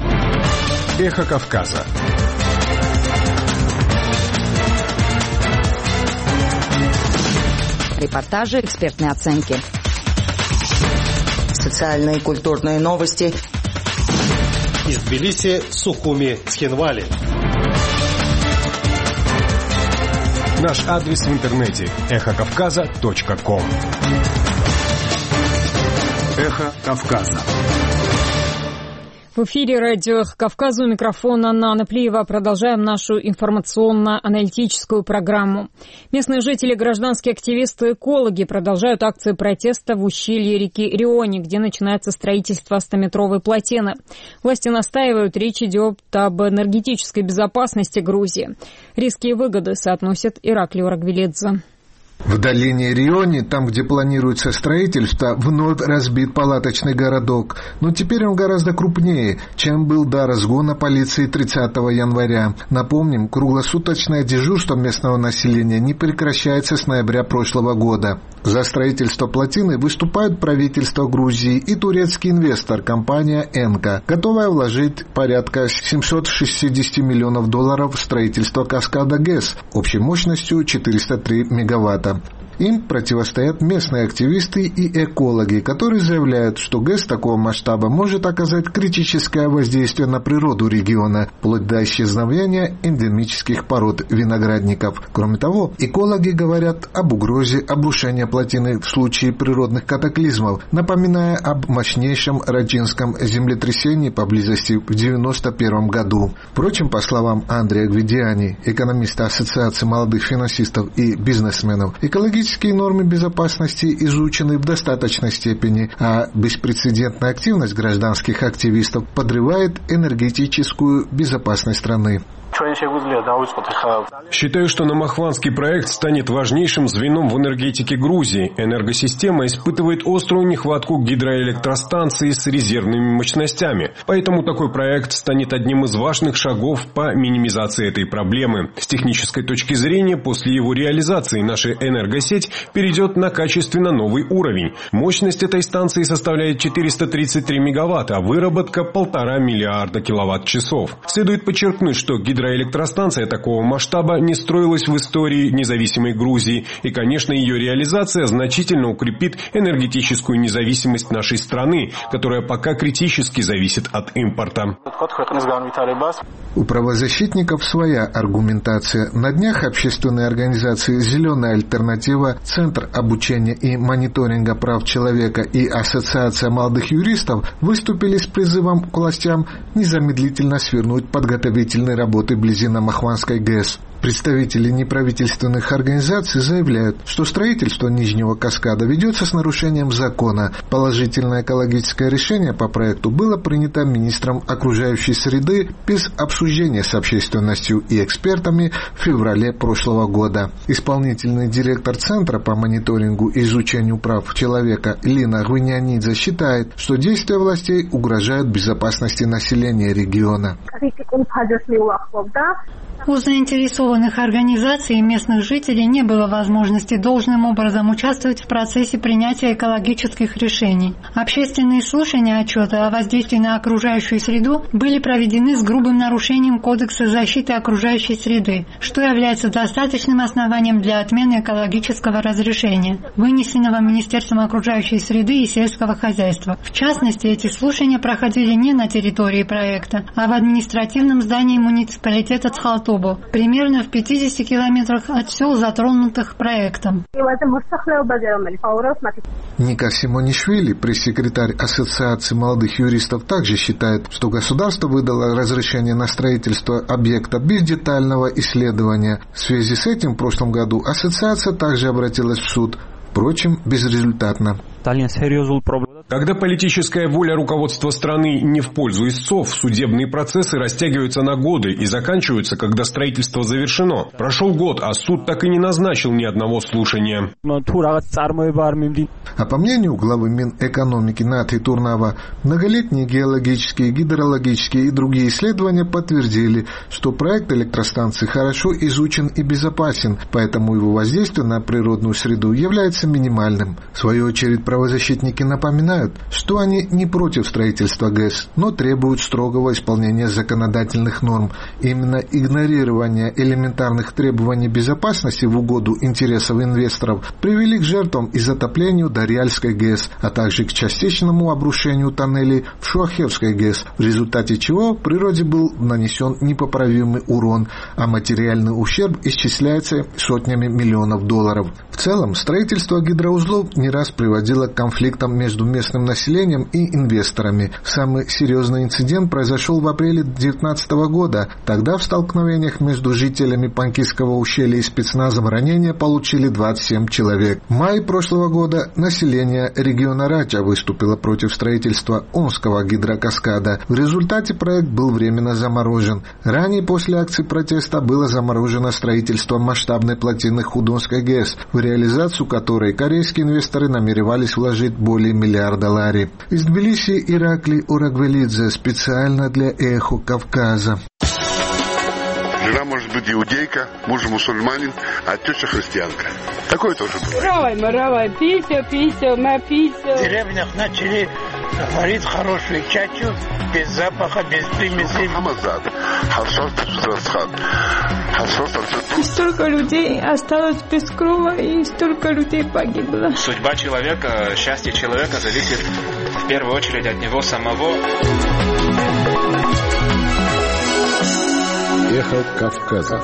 Эхо Кавказа. Репортажи, экспертные оценки. Социальные и культурные новости. Из Тбилиси, Сухуми, Цхинвали. Наш адрес в интернете эхо кавказа точка ком. Эхо Кавказа. В эфире радио «Кавказ», у микрофона Нана Плиева. Продолжаем нашу информационно-аналитическую программу. Местные жители, гражданские активисты, экологи продолжают акции протеста в ущелье реки Риони, где начинается строительство стометровой плотины. Власти настаивают, речь идет об энергетической безопасности Грузии. Риски и выгоды соотносят Ираклий Рагвелидзе. В долине Риони, там, где планируется строительство, вновь разбит палаточный городок. Но теперь он гораздо крупнее, чем был до разгона полиции тридцатого января. Напомним, круглосуточное дежурство местного населения не прекращается с ноября прошлого года. За строительство плотины выступают правительство Грузии и турецкий инвестор, компания «Энка», готовая вложить порядка семьсот шестьдесят миллионов долларов в строительство каскада ГЭС общей мощностью четыреста три мегаватта. Им противостоят местные активисты и экологи, которые заявляют, что ГЭС такого масштаба может оказать критическое воздействие на природу региона, вплоть до исчезновения эндемических пород виноградников. Кроме того, экологи говорят об угрозе обрушения плотины в случае природных катаклизмов, напоминая об мощнейшем раджинском землетрясении поблизости в девяносто первом году. Впрочем, по словам Андрея Гвидиани, экономиста Ассоциации молодых финансистов и бизнесменов, экологические Экологические нормы безопасности изучены в достаточной степени, а беспрецедентная активность гражданских активистов подрывает энергетическую безопасность страны. Считаю, что Намахванский проект станет важнейшим звеном в энергетике Грузии. Энергосистема испытывает острую нехватку гидроэлектростанций с резервными мощностями. Поэтому такой проект станет одним из важных шагов по минимизации этой проблемы. С технической точки зрения, после его реализации наша энергосеть перейдет на качественно новый уровень. Мощность этой станции составляет четыреста тридцать три мегаватта, а выработка полтора миллиарда киловатт-часов. Следует подчеркнуть, что гидроэлектростанция Электростанция такого масштаба не строилась в истории независимой Грузии, и, конечно, ее реализация значительно укрепит энергетическую независимость нашей страны, которая пока критически зависит от импорта. У правозащитников своя аргументация. На днях общественные организации «Зеленая альтернатива», Центр обучения и мониторинга прав человека и Ассоциация молодых юристов выступили с призывом к властям незамедлительно свернуть подготовительные работы вблизи Намахванской ГЭС. Представители неправительственных организаций заявляют, что строительство Нижнего каскада ведется с нарушением закона. Положительное экологическое решение по проекту было принято министром окружающей среды без обсуждения с общественностью и экспертами в феврале прошлого года. Исполнительный директор Центра по мониторингу и изучению прав человека Лина Гвинянидзе считает, что действия властей угрожают безопасности населения региона. У заинтересованных организаций и местных жителей не было возможности должным образом участвовать в процессе принятия экологических решений. Общественные слушания отчета о воздействии на окружающую среду были проведены с грубым нарушением Кодекса защиты окружающей среды, что является достаточным основанием для отмены экологического разрешения, вынесенного Министерством окружающей среды и сельского хозяйства. В частности, эти слушания проходили не на территории проекта, а в административном здании муниципалитета Цхалтоба, примерно в пятидесяти километрах от сел, затронутых проектом. Ника Симонишвили, пресс-секретарь Ассоциации молодых юристов, также считает, что государство выдало разрешение на строительство объекта без детального исследования. В связи с этим в прошлом году ассоциация также обратилась в суд, впрочем, безрезультатно. Когда политическая воля руководства страны не в пользу истцов, судебные процессы растягиваются на годы и заканчиваются, когда строительство завершено. Прошел год, а суд так и не назначил ни одного слушания. А по мнению главы Минэкономики Наты Турнава, многолетние геологические, гидрологические и другие исследования подтвердили, что проект электростанции хорошо изучен и безопасен, поэтому его воздействие на природную среду является минимальным. В свою очередь, правительство Правозащитники напоминают, что они не против строительства ГЭС, но требуют строгого исполнения законодательных норм. Именно игнорирование элементарных требований безопасности в угоду интересов инвесторов привели к жертвам и затоплению Дарьяльской ГЭС, а также к частичному обрушению тоннелей в Шуахевской ГЭС, в результате чего природе был нанесен непоправимый урон, а материальный ущерб исчисляется сотнями миллионов долларов. В целом, строительство гидроузлов не раз приводило к конфликтам между местным населением и инвесторами. Самый серьезный инцидент произошел в апреле две тысячи девятнадцатого года. Тогда в столкновениях между жителями Панкисского ущелья и спецназом ранения получили двадцать семь человек. В мае прошлого года население региона Рача выступило против строительства Омского гидрокаскада. В результате проект был временно заморожен. Ранее после акции протеста было заморожено строительство масштабной плотины Худонской ГЭС, в реализацию которой корейские инвесторы намеревались вложить более миллиарда лари. Из Тбилиси Ираклий Урагвелидзе специально для «Эхо Кавказа». Жена может быть иудейка, муж мусульманин, а теща христианка. Такое тоже бывает. Равай, маравай, пися, пися, напися. В деревнях начали варить хорошую чачу, без запаха, без примесей. И столько людей осталось без крова, и столько людей погибло. Судьба человека, счастье человека зависит в первую очередь от него самого. Эхо Кавказа.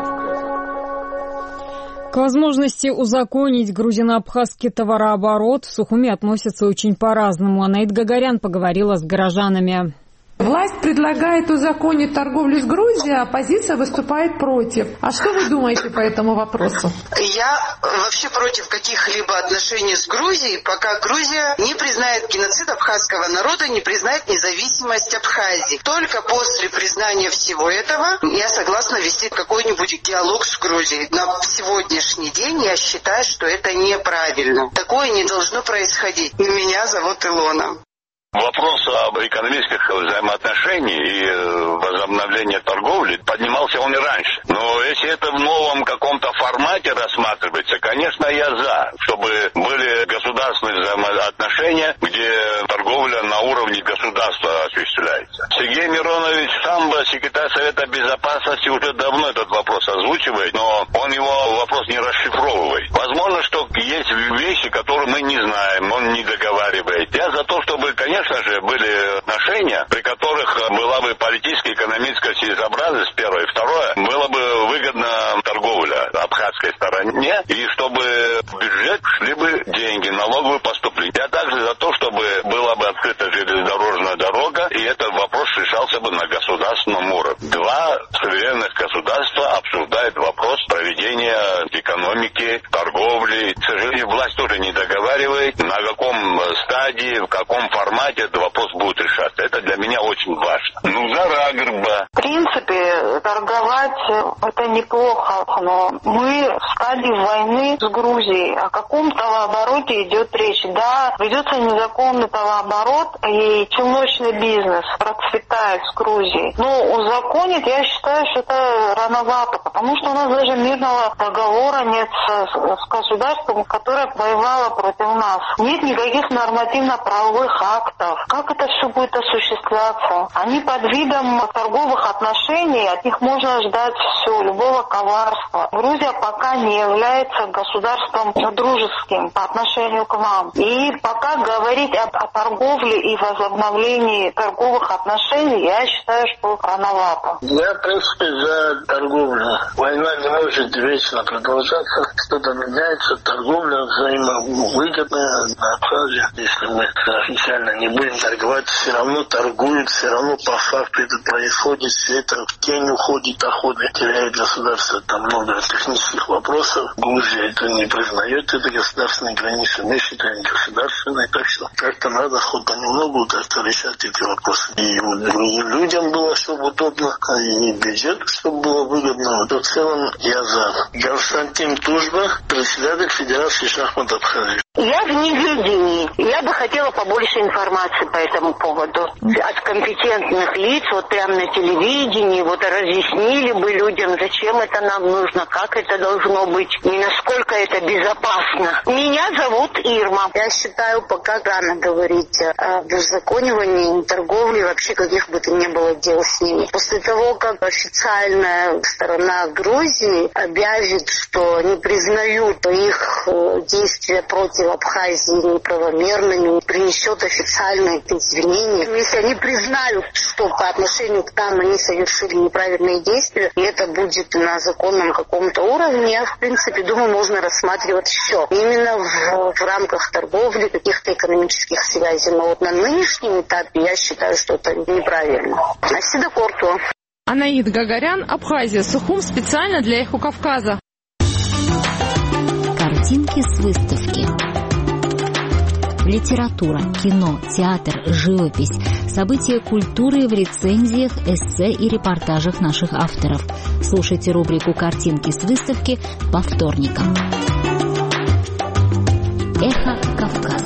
К возможности узаконить грузино-абхазский товарооборот в Сухуми относятся очень по-разному. Анаит Гагарян поговорила с горожанами. Власть предлагает узаконить торговлю с Грузией, а оппозиция выступает против. А что вы думаете по этому вопросу? Я вообще против каких-либо отношений с Грузией, пока Грузия не признает геноцид абхазского народа, не признает независимость Абхазии. Только после признания всего этого я согласна вести какой-нибудь диалог с Грузией. На сегодняшний день я считаю, что это неправильно. Такое не должно происходить. Меня зовут Илона. Вопрос об экономических взаимоотношениях и возобновлении торговли поднимался он и раньше. Но если это в новом каком-то формате рассматривается, конечно, я за, чтобы были государственные взаимоотношения, где торговля на уровне государства осуществляется. Сергей Миронович Самбо, секретарь Совета Безопасности, уже давно этот вопрос озвучивает, но он его вопрос не расшифровывает. Возможно, что есть вещи, которые мы не знаем, он не договаривает. Я за то, чтобы, конечно, Конечно же, были отношения, при которых была бы политическая и экономическая целесообразность, первое. И второе, было бы выгодна торговля абхазской стороне, и чтобы в бюджет шли бы деньги, налоговые поступления. Я также за то, чтобы была бы открыта железнодорожная дорога, и этот вопрос решался бы на государственном уровне. Два суверенных государства обсуждают вопрос проведения экономики, торговли. К сожалению, власть тоже не договаривает, на каком стадии, в каком формате этот вопрос будет решаться. Это для меня очень важно. Ну, за Рагрба. В принципе, торговать это неплохо, но мы в стадии войны с Грузией. О каком товарообороте идет речь? Да, ведется незаконный товарооборот, и челночный бизнес процветает с Грузией. Но узаконить, я считаю, что это рановато, потому что у нас даже мирного договора нет с, с государством, которое воевало против нас. Нет никаких нормативно-правовых актов. Как это все будет осуществляться? Они под видом торговых отношений, от них можно ждать все, любого коварства. Грузия пока не является государством дружеским по отношению к нам. И пока говорить о, о торговле и возобновлении торговых отношений, я считаю, что рановато. Я, в принципе, за торговлю. Война не может вечно продолжаться. Что-то меняется, торговля взаимовыгодная на Абхазии. Если мы официально не будем торговать, все равно торгуют, все равно по факту это происходит, все это в тень уходит, охоты теряет государство. Там много технических вопросов. Грузия это не признает, это государственные границы. Мы считаем государственные, так что как-то надо хоть понемногу как-то решать эти вопросы. И людям было, чтобы удобно, и бюджет, чтобы было выгодно. В целом я за. Константин Тужба, председатель Федерации шахмат Абхазии. Я в неведении. Я бы хотела побольше информации по этому поводу. От компетентных лиц, вот прямо на телевидении, вот разъяснили бы людям, зачем это нам нужно, как это должно быть, и насколько это безопасно. Меня зовут Ирма. Я считаю, пока рано говорить о беззаконивании, торговле, вообще каких бы то ни было дел с ними. После того, как официальная сторона Грузии объявит, что не признают их действия против Абхазии неправомерными, принесет официальные извинения. Если они признают, что по отношению к нам они совершили неправильные действия, и это будет на законном каком-то уровне, я, в принципе, думаю, можно рассматривать все. Именно в, в рамках торговли, каких-то экономических связей. Но вот на нынешнем этапе я считаю, что это неправильно. Асида Кортуа. Анаид Гагарян, Абхазия, Сухум, специально для Эхо Кавказа. Картинки с выставки. Литература, кино, театр, живопись. События культуры в рецензиях, эссе и репортажах наших авторов. Слушайте рубрику «Картинки с выставки» по вторникам. Эхо Кавказа.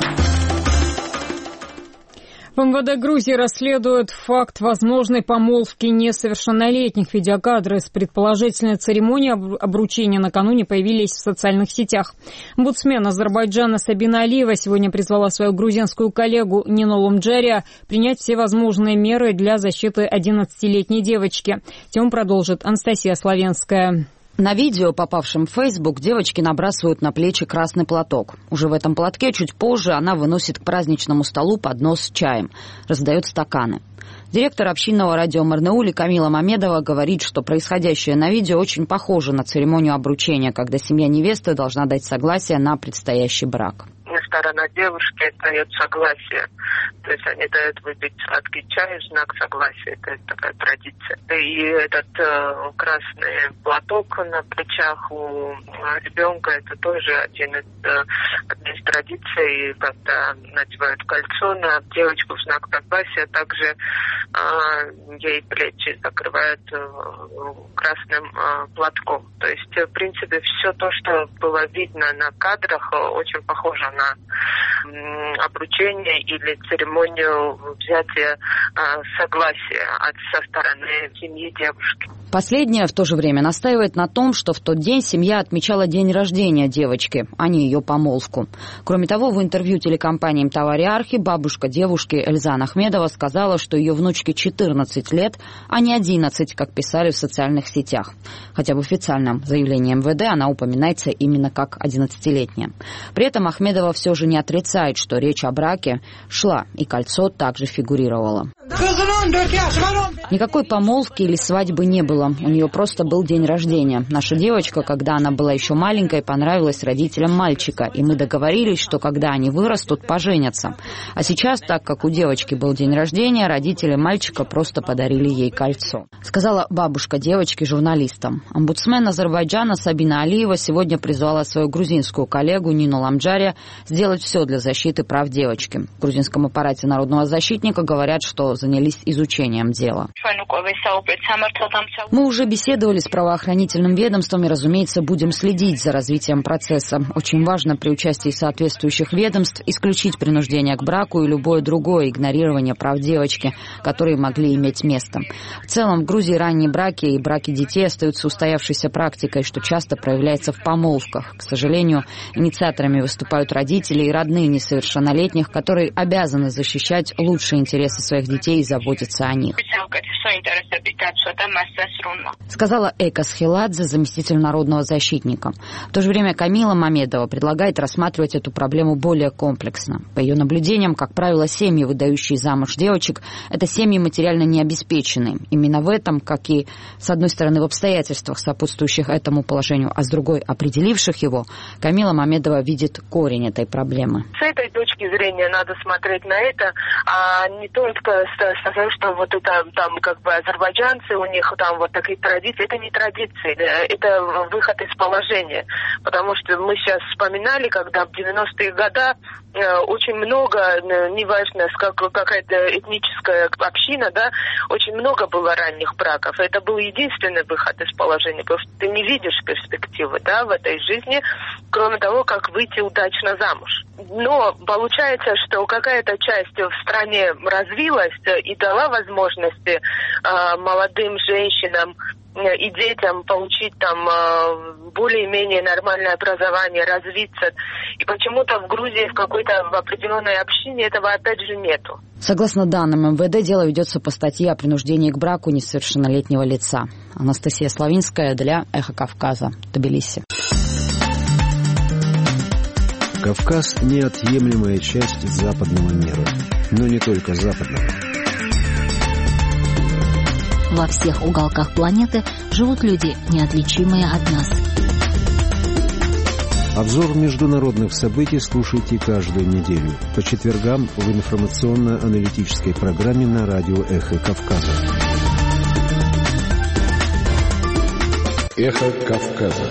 В МВД Грузии расследуют факт возможной помолвки несовершеннолетних. Видеокадры с предположительной церемонии обручения накануне появились в социальных сетях. Омбудсмен Азербайджана Сабина Алиева сегодня призвала свою грузинскую коллегу Нину Ламджария принять все возможные меры для защиты одиннадцатилетней девочки. Тему продолжит Анастасия Славенская. На видео, попавшем в Facebook, девочки набрасывают на плечи красный платок. Уже в этом платке чуть позже она выносит к праздничному столу поднос с чаем, раздает стаканы. Директор общинного радио Марнеули Камила Мамедова говорит, что происходящее на видео очень похоже на церемонию обручения, когда семья невесты должна дать согласие на предстоящий брак. Сторона девушки дает согласие. То есть они дают выпить сладкий чай, знак согласия. Это такая традиция. И этот э, красный платок на плечах у ребенка, это тоже один из, э, одна из традиций, когда надевают кольцо на девочку в знак согласия, также э, ей плечи закрывают э, красным э, платком. То есть, в принципе, все то, что было видно на кадрах, очень похоже на обручение или церемонию взятия а, согласия от, со стороны семьи девушки. Последняя в то же время настаивает на том, что в тот день семья отмечала день рождения девочки, а не ее помолвку. Кроме того, в интервью телекомпании «Мтавари Архи» бабушка девушки Эльзан Ахмедова сказала, что ее внучке четырнадцать лет, а не одиннадцать, как писали в социальных сетях. Хотя в официальном заявлении МВД она упоминается именно как одиннадцатилетняя. При этом Ахмедова все же не отрицает, что речь о браке шла, и кольцо также фигурировало. Никакой помолвки или свадьбы не было. У нее просто был день рождения. Наша девочка, когда она была еще маленькой, понравилась родителям мальчика, и мы договорились, что когда они вырастут, поженятся. А сейчас, так как у девочки был день рождения, родители мальчика просто подарили ей кольцо, сказала бабушка девочки журналистам. Омбудсмен Азербайджана Сабина Алиева сегодня призвала свою грузинскую коллегу Нину Ламджария сделать все для защиты прав девочки. В грузинском аппарате народного защитника говорят, что занялись изучением дела. Мы уже беседовали с правоохранительным ведомством и, разумеется, будем следить за развитием процесса. Очень важно при участии соответствующих ведомств исключить принуждение к браку и любое другое игнорирование прав девочки, которые могли иметь место. В целом, в Грузии ранние браки и браки детей остаются устоявшейся практикой, что часто проявляется в помолвках. К сожалению, инициаторами выступают родители и родные несовершеннолетних, которые обязаны защищать лучшие интересы своих детей и заботиться о них. Сказала Эка Схиладзе, заместитель народного защитника. В то же время Камила Мамедова предлагает рассматривать эту проблему более комплексно. По ее наблюдениям, как правило, семьи, выдающие замуж девочек, это семьи материально необеспеченные. Именно в этом, как и, с одной стороны, в обстоятельствах, сопутствующих этому положению, а с другой, определивших его, Камила Мамедова видит корень этой проблемы. С этой точки зрения надо смотреть на это, а не только сказать, что вот это там как как бы азербайджанцы, у них там вот такие традиции. Это не традиции, это выход из положения. Потому что мы сейчас вспоминали, когда в девяностые годы очень много, неважно, как, какая-то этническая община, да, очень много было ранних браков. Это был единственный выход из положения, потому что ты не видишь перспективы, да, в этой жизни, кроме того, как выйти удачно замуж. Но получается, что какая-то часть в стране развилась и дала возможности э, молодым женщинам и детям получить там более-менее нормальное образование, развиться. И почему-то в Грузии в какой-то в определенной общине этого опять же нету. Согласно данным эм вэ дэ, дело ведется по статье о принуждении к браку несовершеннолетнего лица. Анастасия Славинская для «Эхо Кавказа», Тбилиси. Кавказ – неотъемлемая часть западного мира. Но не только западного. Во всех уголках планеты живут люди, неотличимые от нас. Обзор международных событий слушайте каждую неделю по четвергам в информационно-аналитической программе на радио «Эхо Кавказа». «Эхо Кавказа».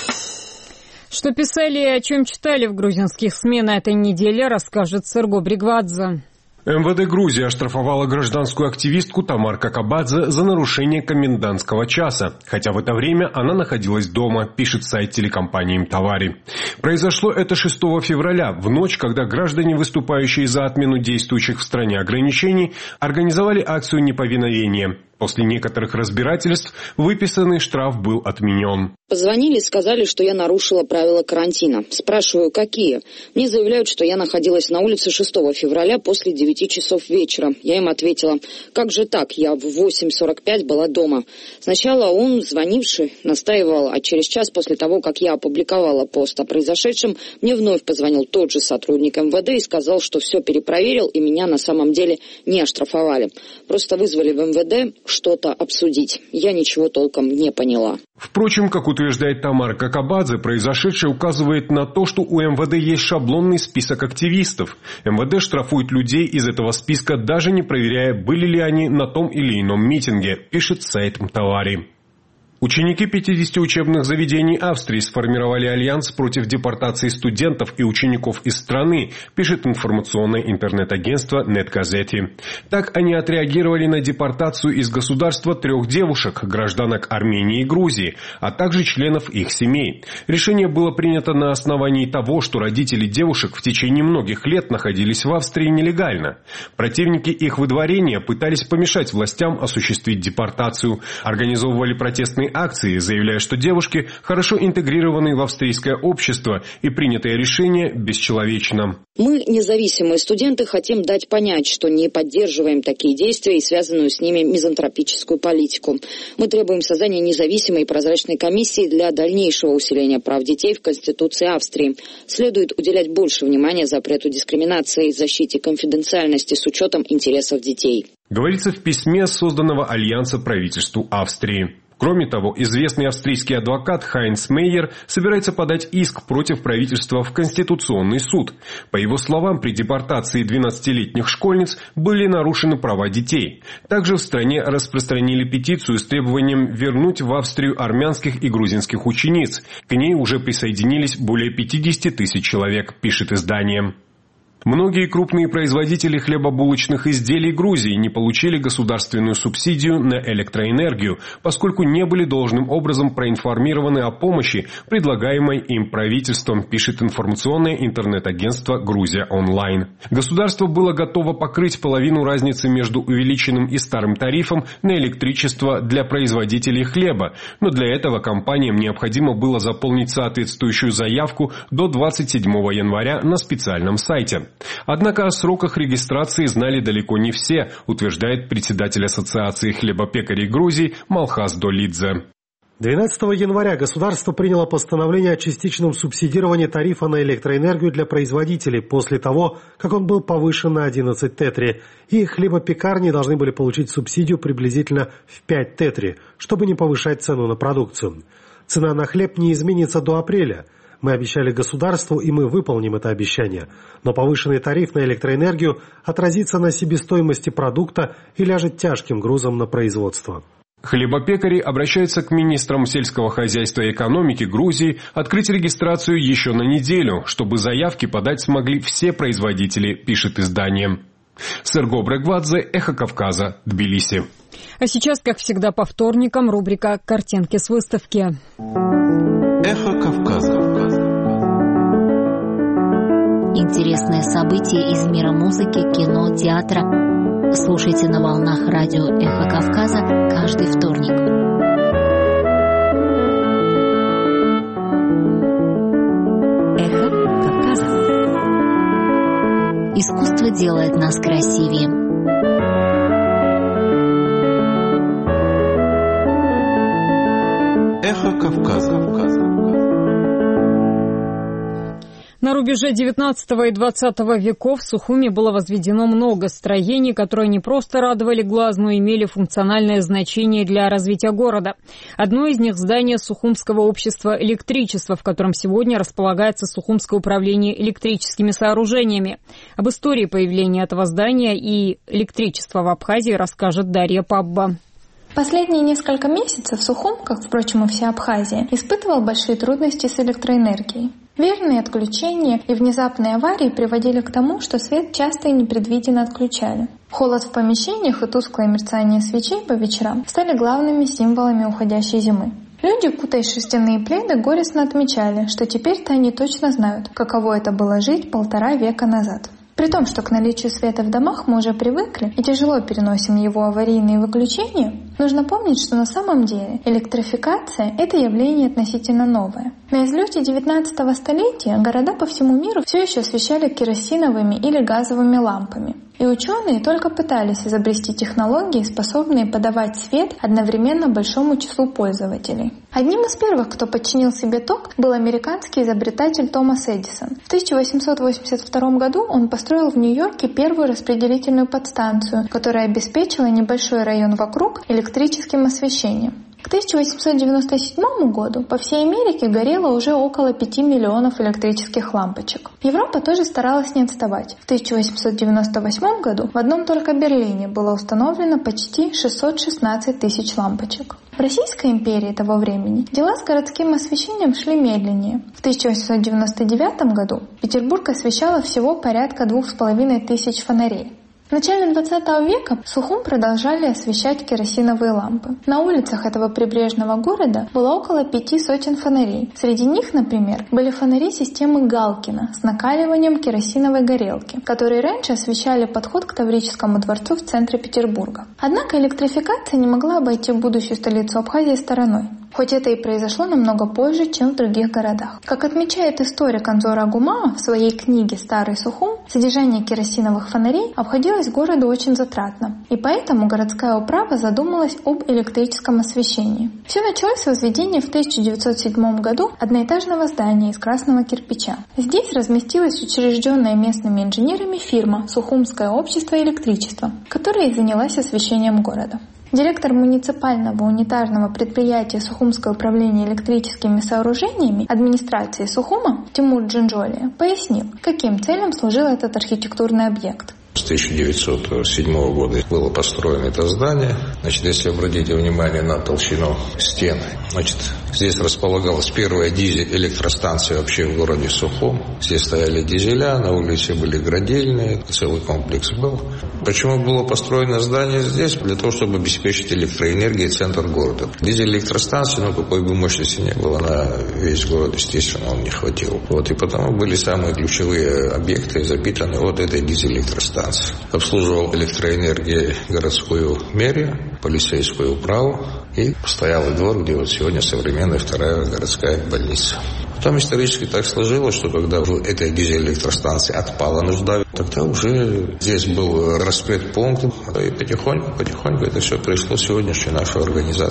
Что писали и о чем читали в грузинских СМИ на этой неделе, расскажет Серго Бригвадзе. эм вэ дэ Грузии оштрафовала гражданскую активистку Тамар Какабадзе за нарушение комендантского часа, хотя в это время она находилась дома, пишет сайт телекомпании «Мтавари». Произошло это шестого февраля, в ночь, когда граждане, выступающие за отмену действующих в стране ограничений, организовали акцию неповиновения. После некоторых разбирательств выписанный штраф был отменен. Позвонили и сказали, что я нарушила правила карантина. Спрашиваю, какие? Мне заявляют, что я находилась на улице шестого февраля после девяти часов вечера. Я им ответила, как же так, я в восемь сорок пять была дома. Сначала он, звонивший, настаивал, а через час после того, как я опубликовала пост о произошедшем, мне вновь позвонил тот же сотрудник эм вэ дэ и сказал, что все перепроверил и меня на самом деле не оштрафовали. Просто вызвали в эм вэ дэ что-то обсудить. Я ничего толком не поняла. Впрочем, как утверждает Тамара Какабадзе, произошедшее указывает на то, что у эм вэ дэ есть шаблонный список активистов. эм вэ дэ штрафует людей из этого списка, даже не проверяя, были ли они на том или ином митинге, пишет сайт Мтавари. Ученики пятидесяти учебных заведений Австрии сформировали альянс против депортации студентов и учеников из страны, пишет информационное интернет-агентство NetGazeti. Так они отреагировали на депортацию из государства трех девушек, гражданок Армении и Грузии, а также членов их семей. Решение было принято на основании того, что родители девушек в течение многих лет находились в Австрии нелегально. Противники их выдворения пытались помешать властям осуществить депортацию, организовывали протестные акции, заявляя, что девушки хорошо интегрированы в австрийское общество и принятое решение бесчеловечно. Мы, независимые студенты, хотим дать понять, что не поддерживаем такие действия и связанную с ними мизантропическую политику. Мы требуем создания независимой и прозрачной комиссии для дальнейшего усиления прав детей в Конституции Австрии. Следует уделять больше внимания запрету дискриминации и защите конфиденциальности с учетом интересов детей. Говорится в письме созданного Альянса правительству Австрии. Кроме того, известный австрийский адвокат Хайнц Мейер собирается подать иск против правительства в Конституционный суд. По его словам, при депортации двенадцатилетних школьниц были нарушены права детей. Также в стране распространили петицию с требованием вернуть в Австрию армянских и грузинских учениц. К ней уже присоединились более пятидесяти тысяч человек, пишет издание. Многие крупные производители хлебобулочных изделий Грузии не получили государственную субсидию на электроэнергию, поскольку не были должным образом проинформированы о помощи, предлагаемой им правительством, пишет информационное интернет-агентство «Грузия онлайн». Государство было готово покрыть половину разницы между увеличенным и старым тарифом на электричество для производителей хлеба, но для этого компаниям необходимо было заполнить соответствующую заявку до двадцать седьмого января на специальном сайте. Однако о сроках регистрации знали далеко не все, утверждает председатель Ассоциации хлебопекарей Грузии Малхас Долидзе. двенадцатого января государство приняло постановление о частичном субсидировании тарифа на электроэнергию для производителей после того, как он был повышен на одиннадцать тетри, и хлебопекарни должны были получить субсидию приблизительно в пять тетри, чтобы не повышать цену на продукцию. Цена на хлеб не изменится до апреля. Мы обещали государству, и мы выполним это обещание. Но повышенный тариф на электроэнергию отразится на себестоимости продукта и ляжет тяжким грузом на производство. Хлебопекари обращаются к министрам сельского хозяйства и экономики Грузии открыть регистрацию еще на неделю, чтобы заявки подать смогли все производители, пишет издание. Серго Брегвадзе, Эхо Кавказа, Тбилиси. А сейчас, как всегда, по вторникам рубрика «Картинки с выставки». Эхо Кавказа. Интересные события из мира музыки, кино, театра. Слушайте на волнах радио «Эхо Кавказа» каждый вторник. Эхо Кавказа. Искусство делает нас красивее. Эхо Кавказа. На рубеже девятнадцатого и двадцатого веков в Сухуми было возведено много строений, которые не просто радовали глаз, но имели функциональное значение для развития города. Одно из них – здание Сухумского общества электричества, в котором сегодня располагается Сухумское управление электрическими сооружениями. Об истории появления этого здания и электричества в Абхазии расскажет Дарья Пабба. Последние несколько месяцев Сухум, как, впрочем, и вся Абхазия, испытывал большие трудности с электроэнергией. Верные отключения и внезапные аварии приводили к тому, что свет часто и непредвиденно отключали. Холод в помещениях и тусклое мерцание свечей по вечерам стали главными символами уходящей зимы. Люди, кутаясь в шерстяные пледы, горестно отмечали, что теперь-то они точно знают, каково это было жить полтора века назад. При том, что к наличию света в домах мы уже привыкли и тяжело переносим его аварийные выключения, нужно помнить, что на самом деле электрификация – это явление относительно новое. На излете девятнадцатого столетия города по всему миру все еще освещали керосиновыми или газовыми лампами. И ученые только пытались изобрести технологии, способные подавать свет одновременно большому числу пользователей. Одним из первых, кто подчинил себе ток, был американский изобретатель Томас Эдисон. В тысяча восемьсот восемьдесят втором году он построил в Нью-Йорке первую распределительную подстанцию, которая обеспечила небольшой район вокруг электрическим освещением. К тысяча восемьсот девяносто седьмому году по всей Америке горело уже около пяти миллионов электрических лампочек. Европа тоже старалась не отставать. В тысяча восемьсот девяносто восьмом году в одном только Берлине было установлено почти шестьсот шестнадцать тысяч лампочек. В Российской империи того времени дела с городским освещением шли медленнее. В тысяча восемьсот девяносто девятом году Петербург освещало всего порядка двух с половиной тысяч фонарей. В начале двадцатого века Сухум продолжали освещать керосиновые лампы. На улицах этого прибрежного города было около пяти сотен фонарей. Среди них, например, были фонари системы Галкина с накаливанием керосиновой горелки, которые раньше освещали подход к Таврическому дворцу в центре Петербурга. Однако электрификация не могла обойти будущую столицу Абхазии стороной. Хоть это и произошло намного позже, чем в других городах. Как отмечает историк Анзор Агумаа в своей книге «Старый Сухум», содержание керосиновых фонарей обходилось городу очень затратно, и поэтому городская управа задумалась об электрическом освещении. Все началось с возведения в тысяча девятьсот седьмом году одноэтажного здания из красного кирпича. Здесь разместилась учрежденная местными инженерами фирма «Сухумское общество электричества», которая и занялась освещением города. Директор муниципального унитарного предприятия Сухумское управление электрическими сооружениями администрации Сухума Тимур Джинджолия пояснил, каким целям служил этот архитектурный объект. С тысяча девятьсот седьмого года было построено это здание. Значит, если обратите внимание на толщину стен, значит, здесь располагалась первая дизель-электростанция вообще в городе Сухум. Здесь стояли дизеля, на улице были градильные, целый комплекс был. Почему было построено здание здесь? Для того, чтобы обеспечить электроэнергией центр города. Дизель-электростанции, ну, какой бы мощности не было, на весь город, естественно, он не хватил. Вот, и потому были самые ключевые объекты запитаны от этой дизель-электростанции. Обслуживал электроэнергией городскую мэрию, полицейскую управу и постоялый двор, где вот сегодня современная вторая городская больница. Потом исторически так сложилось, что когда в этой дизель-электростанции отпала нужда, тогда уже здесь был распредпункт, и потихоньку, потихоньку это все пришло в сегодняшнюю нашу организацию.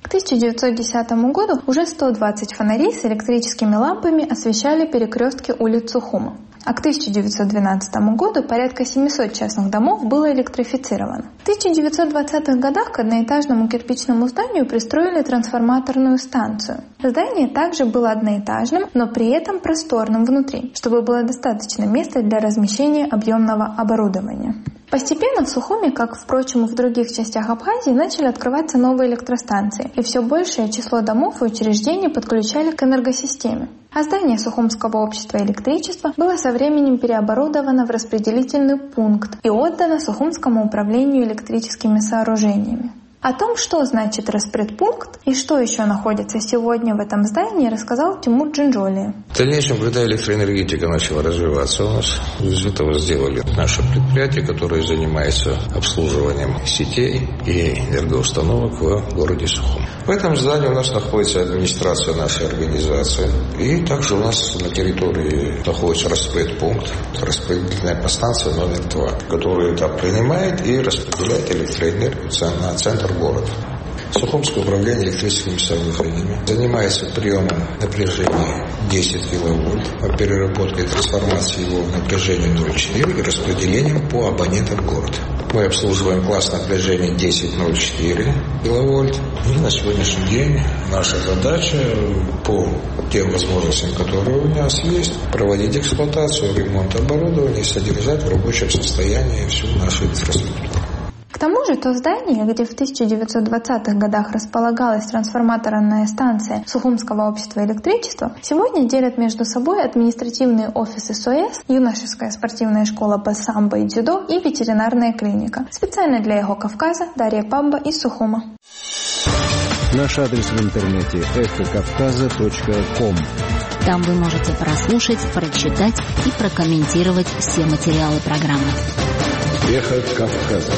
К тысяча девятьсот десятому году уже сто двадцать фонарей с электрическими лампами освещали перекрестки улиц Сухума. А к тысяча девятьсот двенадцатому году порядка семисот частных домов было электрифицировано. В тысяча девятьсот двадцатых годах к одноэтажному кирпичному зданию пристроили трансформаторную станцию. Здание также было одноэтажным, но при этом просторным внутри, чтобы было достаточно места для размещения объемного оборудования. Постепенно в Сухуме, как, впрочем, и в других частях Абхазии, начали открываться новые электростанции, и все большее число домов и учреждений подключали к энергосистеме. А здание Сухумского общества электричества было со временем переоборудовано в распределительный пункт и отдано Сухумскому управлению электрическими сооружениями. О том, что значит распредпункт и что еще находится сегодня в этом здании, рассказал Тимур Джинджолия. В дальнейшем, когда электроэнергетика начала развиваться у нас, из этого сделали наше предприятие, которое занимается обслуживанием сетей и энергоустановок в городе Сухум. В этом здании у нас находится администрация нашей организации. И также у нас на территории находится распредпункт, распределительная подстанция номер два, которая этап принимает и распределяет электроэнергию на центр города. Сухумское управление электрическими сооружениями занимается приемом напряжения десять киловольт, переработкой и трансформацией его в напряжение ноль целых четыре десятых и распределением по абонентам города. Мы обслуживаем класс напряжения десять ноль четыре киловольт. И на сегодняшний день наша задача по тем возможностям, которые у нас есть, проводить эксплуатацию, ремонт оборудования и содержать в рабочем состоянии всю нашу инфраструктуру. К тому же то здание, где в тысяча девятьсот двадцатых годах располагалась трансформаторная станция Сухумского общества электричества, сегодня делят между собой административные офисы СОЭС, юношеская спортивная школа по самбо и дзюдо и ветеринарная клиника. Специально для Эхо Кавказа Дарья Пабба из Сухума. Наш адрес в интернете эхо кавказа точка ком. Там вы можете прослушать, прочитать и прокомментировать все материалы программы. Эхо Кавказа.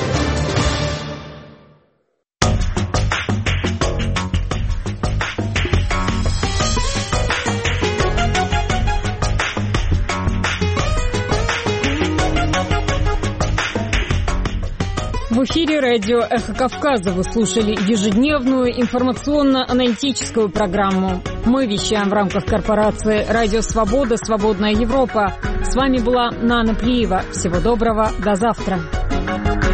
В эфире радио «Эхо Кавказа» вы слушали ежедневную информационно-аналитическую программу. Мы вещаем в рамках корпорации «Радио Свобода. Свободная Европа». С вами была Нана Плиева. Всего доброго. До завтра.